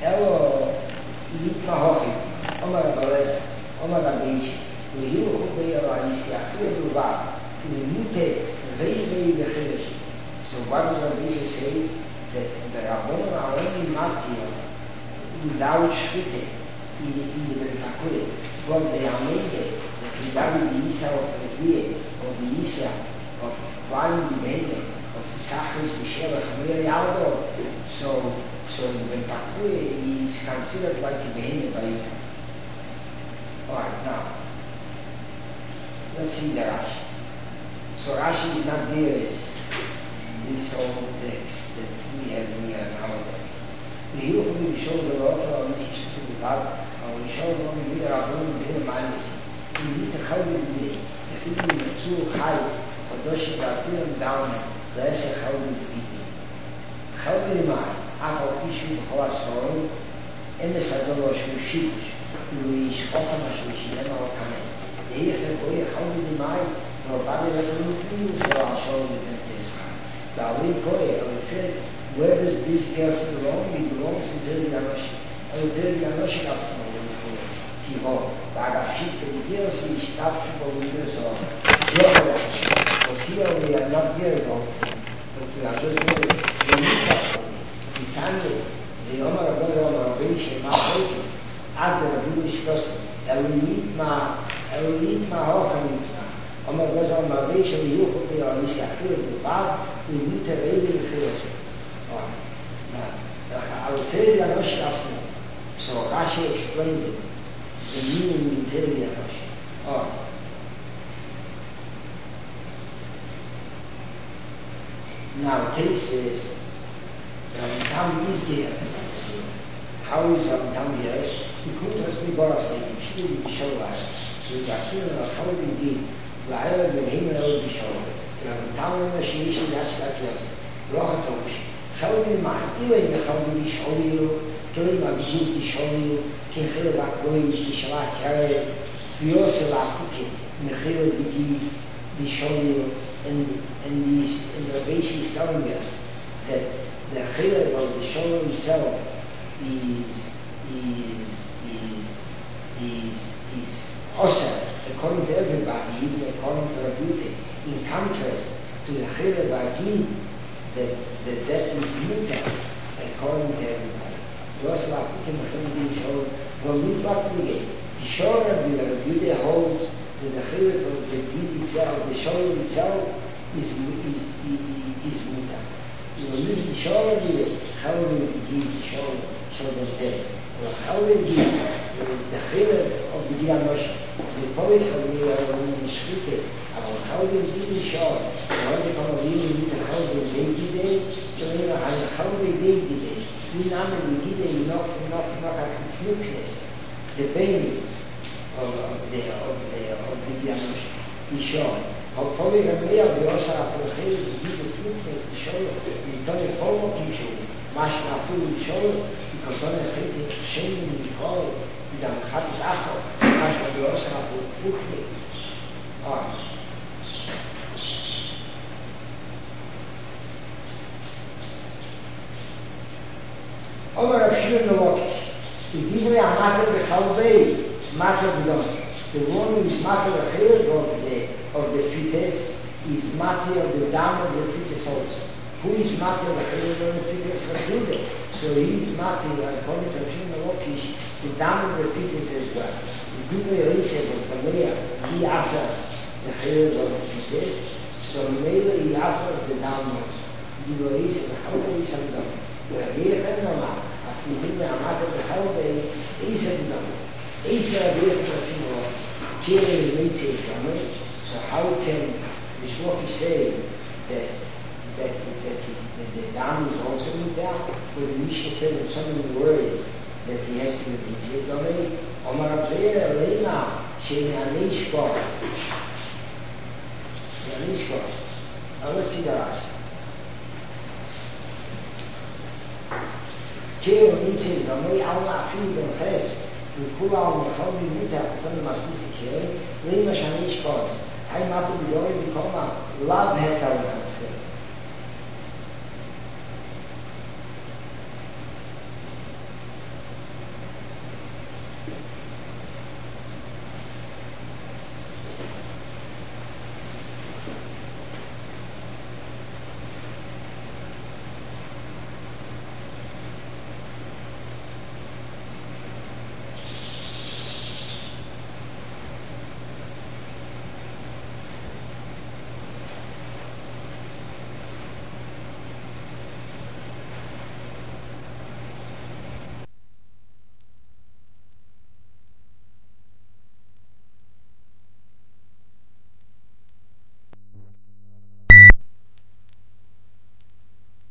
Yit Mahochim, Omar Abeleza, Omar Rabbeinu, we hear who they are, is the Achir Duba, we mute, Vei Bechedesh. So what does Rabbi say? That the Rabbanan are only matir without shvite in the Pakui, but they are made that without the Isa of the Rie, or the Isa of flying the Dene, of the Sachris, the Sheva, Chamir Yaldo. So the Pakui is considered like a Dene by Isa. Alright, now let's see the Rashi. So Rashi is not there. This whole text that we have here nowadays. The Yuchim show the author of this history to the God, and we show them only our own better minds. We need to help them today. If we need to Chai, for הקדושים והפירים דאונה, לעשר חלבי פגיטים. חלבי למען, אף על פי שהוא בכל הספורים, אין לסדור שהוא שיבוש, הוא איש חוכם אשר שילם על כמה. איך לבואי חלבי למען, לא בא ללכם לפנים, זה לא השור לבן תסחר. והעולים קורא, where does this person belong? He belongs to the Anoshi. The Anoshi Asma, כי הוא, והגשית ודיגר זה ישתף שבו ולזו. יוחלס, אותי we are not years old, but we are just years. ניתן לי, ויאמר רבו רבי שמה חלקס, עד לרבי לשלוסם, אלוהית מה הוכה נתנה. אומר רבו רבי שמיוחו ביועליס יחיר בבד, ולמות הרבי לחיר שלו. Al-Teri Anoshi Asma. So Rashi explains it. The meaning of Teri Anoshi. Now, case is Tam is here. How is Tam here? He couldn't just be boss like him. She didn't show us. We got seen on a phone indeed. Laila bin him and all be shown. Tam Anoshi is in that class. Rohan Tosh. חלבי למען, אילו אין לחלבי לשאוליו, כלים הבידוד לשאוליו, כחל והקרואים לשאלה קרב, ויוסר להחוקים, מחל הבידוד לשאוליו, and the Rashi is telling us that the chilek of the shalom itself is awesome according to everybody, even according to our beauty, in contrast to the chilek v'agid that is mutar according to everybody. Those who are putting the shalom will meet back again. The shalom of the beauty holds that the chilek of the beauty itself, the shalom itself, is mutar. You will use the shalom of the chilek of the shalom of death. How will be the chilek of the Anoshi? The poet of the Shchite, how will be the shalom? How will come in the how will be today? So how will be today? We know the today not a nucleus, the veins of the Anoshi. The shalom. How poet of the also approaches the nucleus, the shalom. We don't have formal teaching. Mashma the shalom. Because on a critic shame we call it the Khatis Acho, Mashma the also approaches. Over a few Novokish, the Dibre Amater the Chalvei, Mater Bidon. The one who is Mater the Chilek of the fetus is Mater of the dam of the fetus also. Who is Mater the Chilek of the fetus of Judah? So he is Mater, according to Shim Novokish, the dam of the fetus as well. The Dibre Eiseb of Pamea, he asks the Chilek of the fetus, so Mele he asks the dam also. Dibre Eiseb, the Chalvei is a dam. وغير فنما أفهم عمات الخلق إيش الدم إيش غير فنما كيف الميت كمان so how can the Shloki say that the dam is also in that but the Mishnah said in so many words that he has to be detailed already Omar Abzeir Elena Shein Anish Kos now let's see the Rashi Keo Nietzsche, the May Allah Field and Chest, the Kula and the Chalmi Muta, from the Masisi Khe, Lema Shanish Kos, I Matu Bidori Bikoma, Love Hetal Khatfe.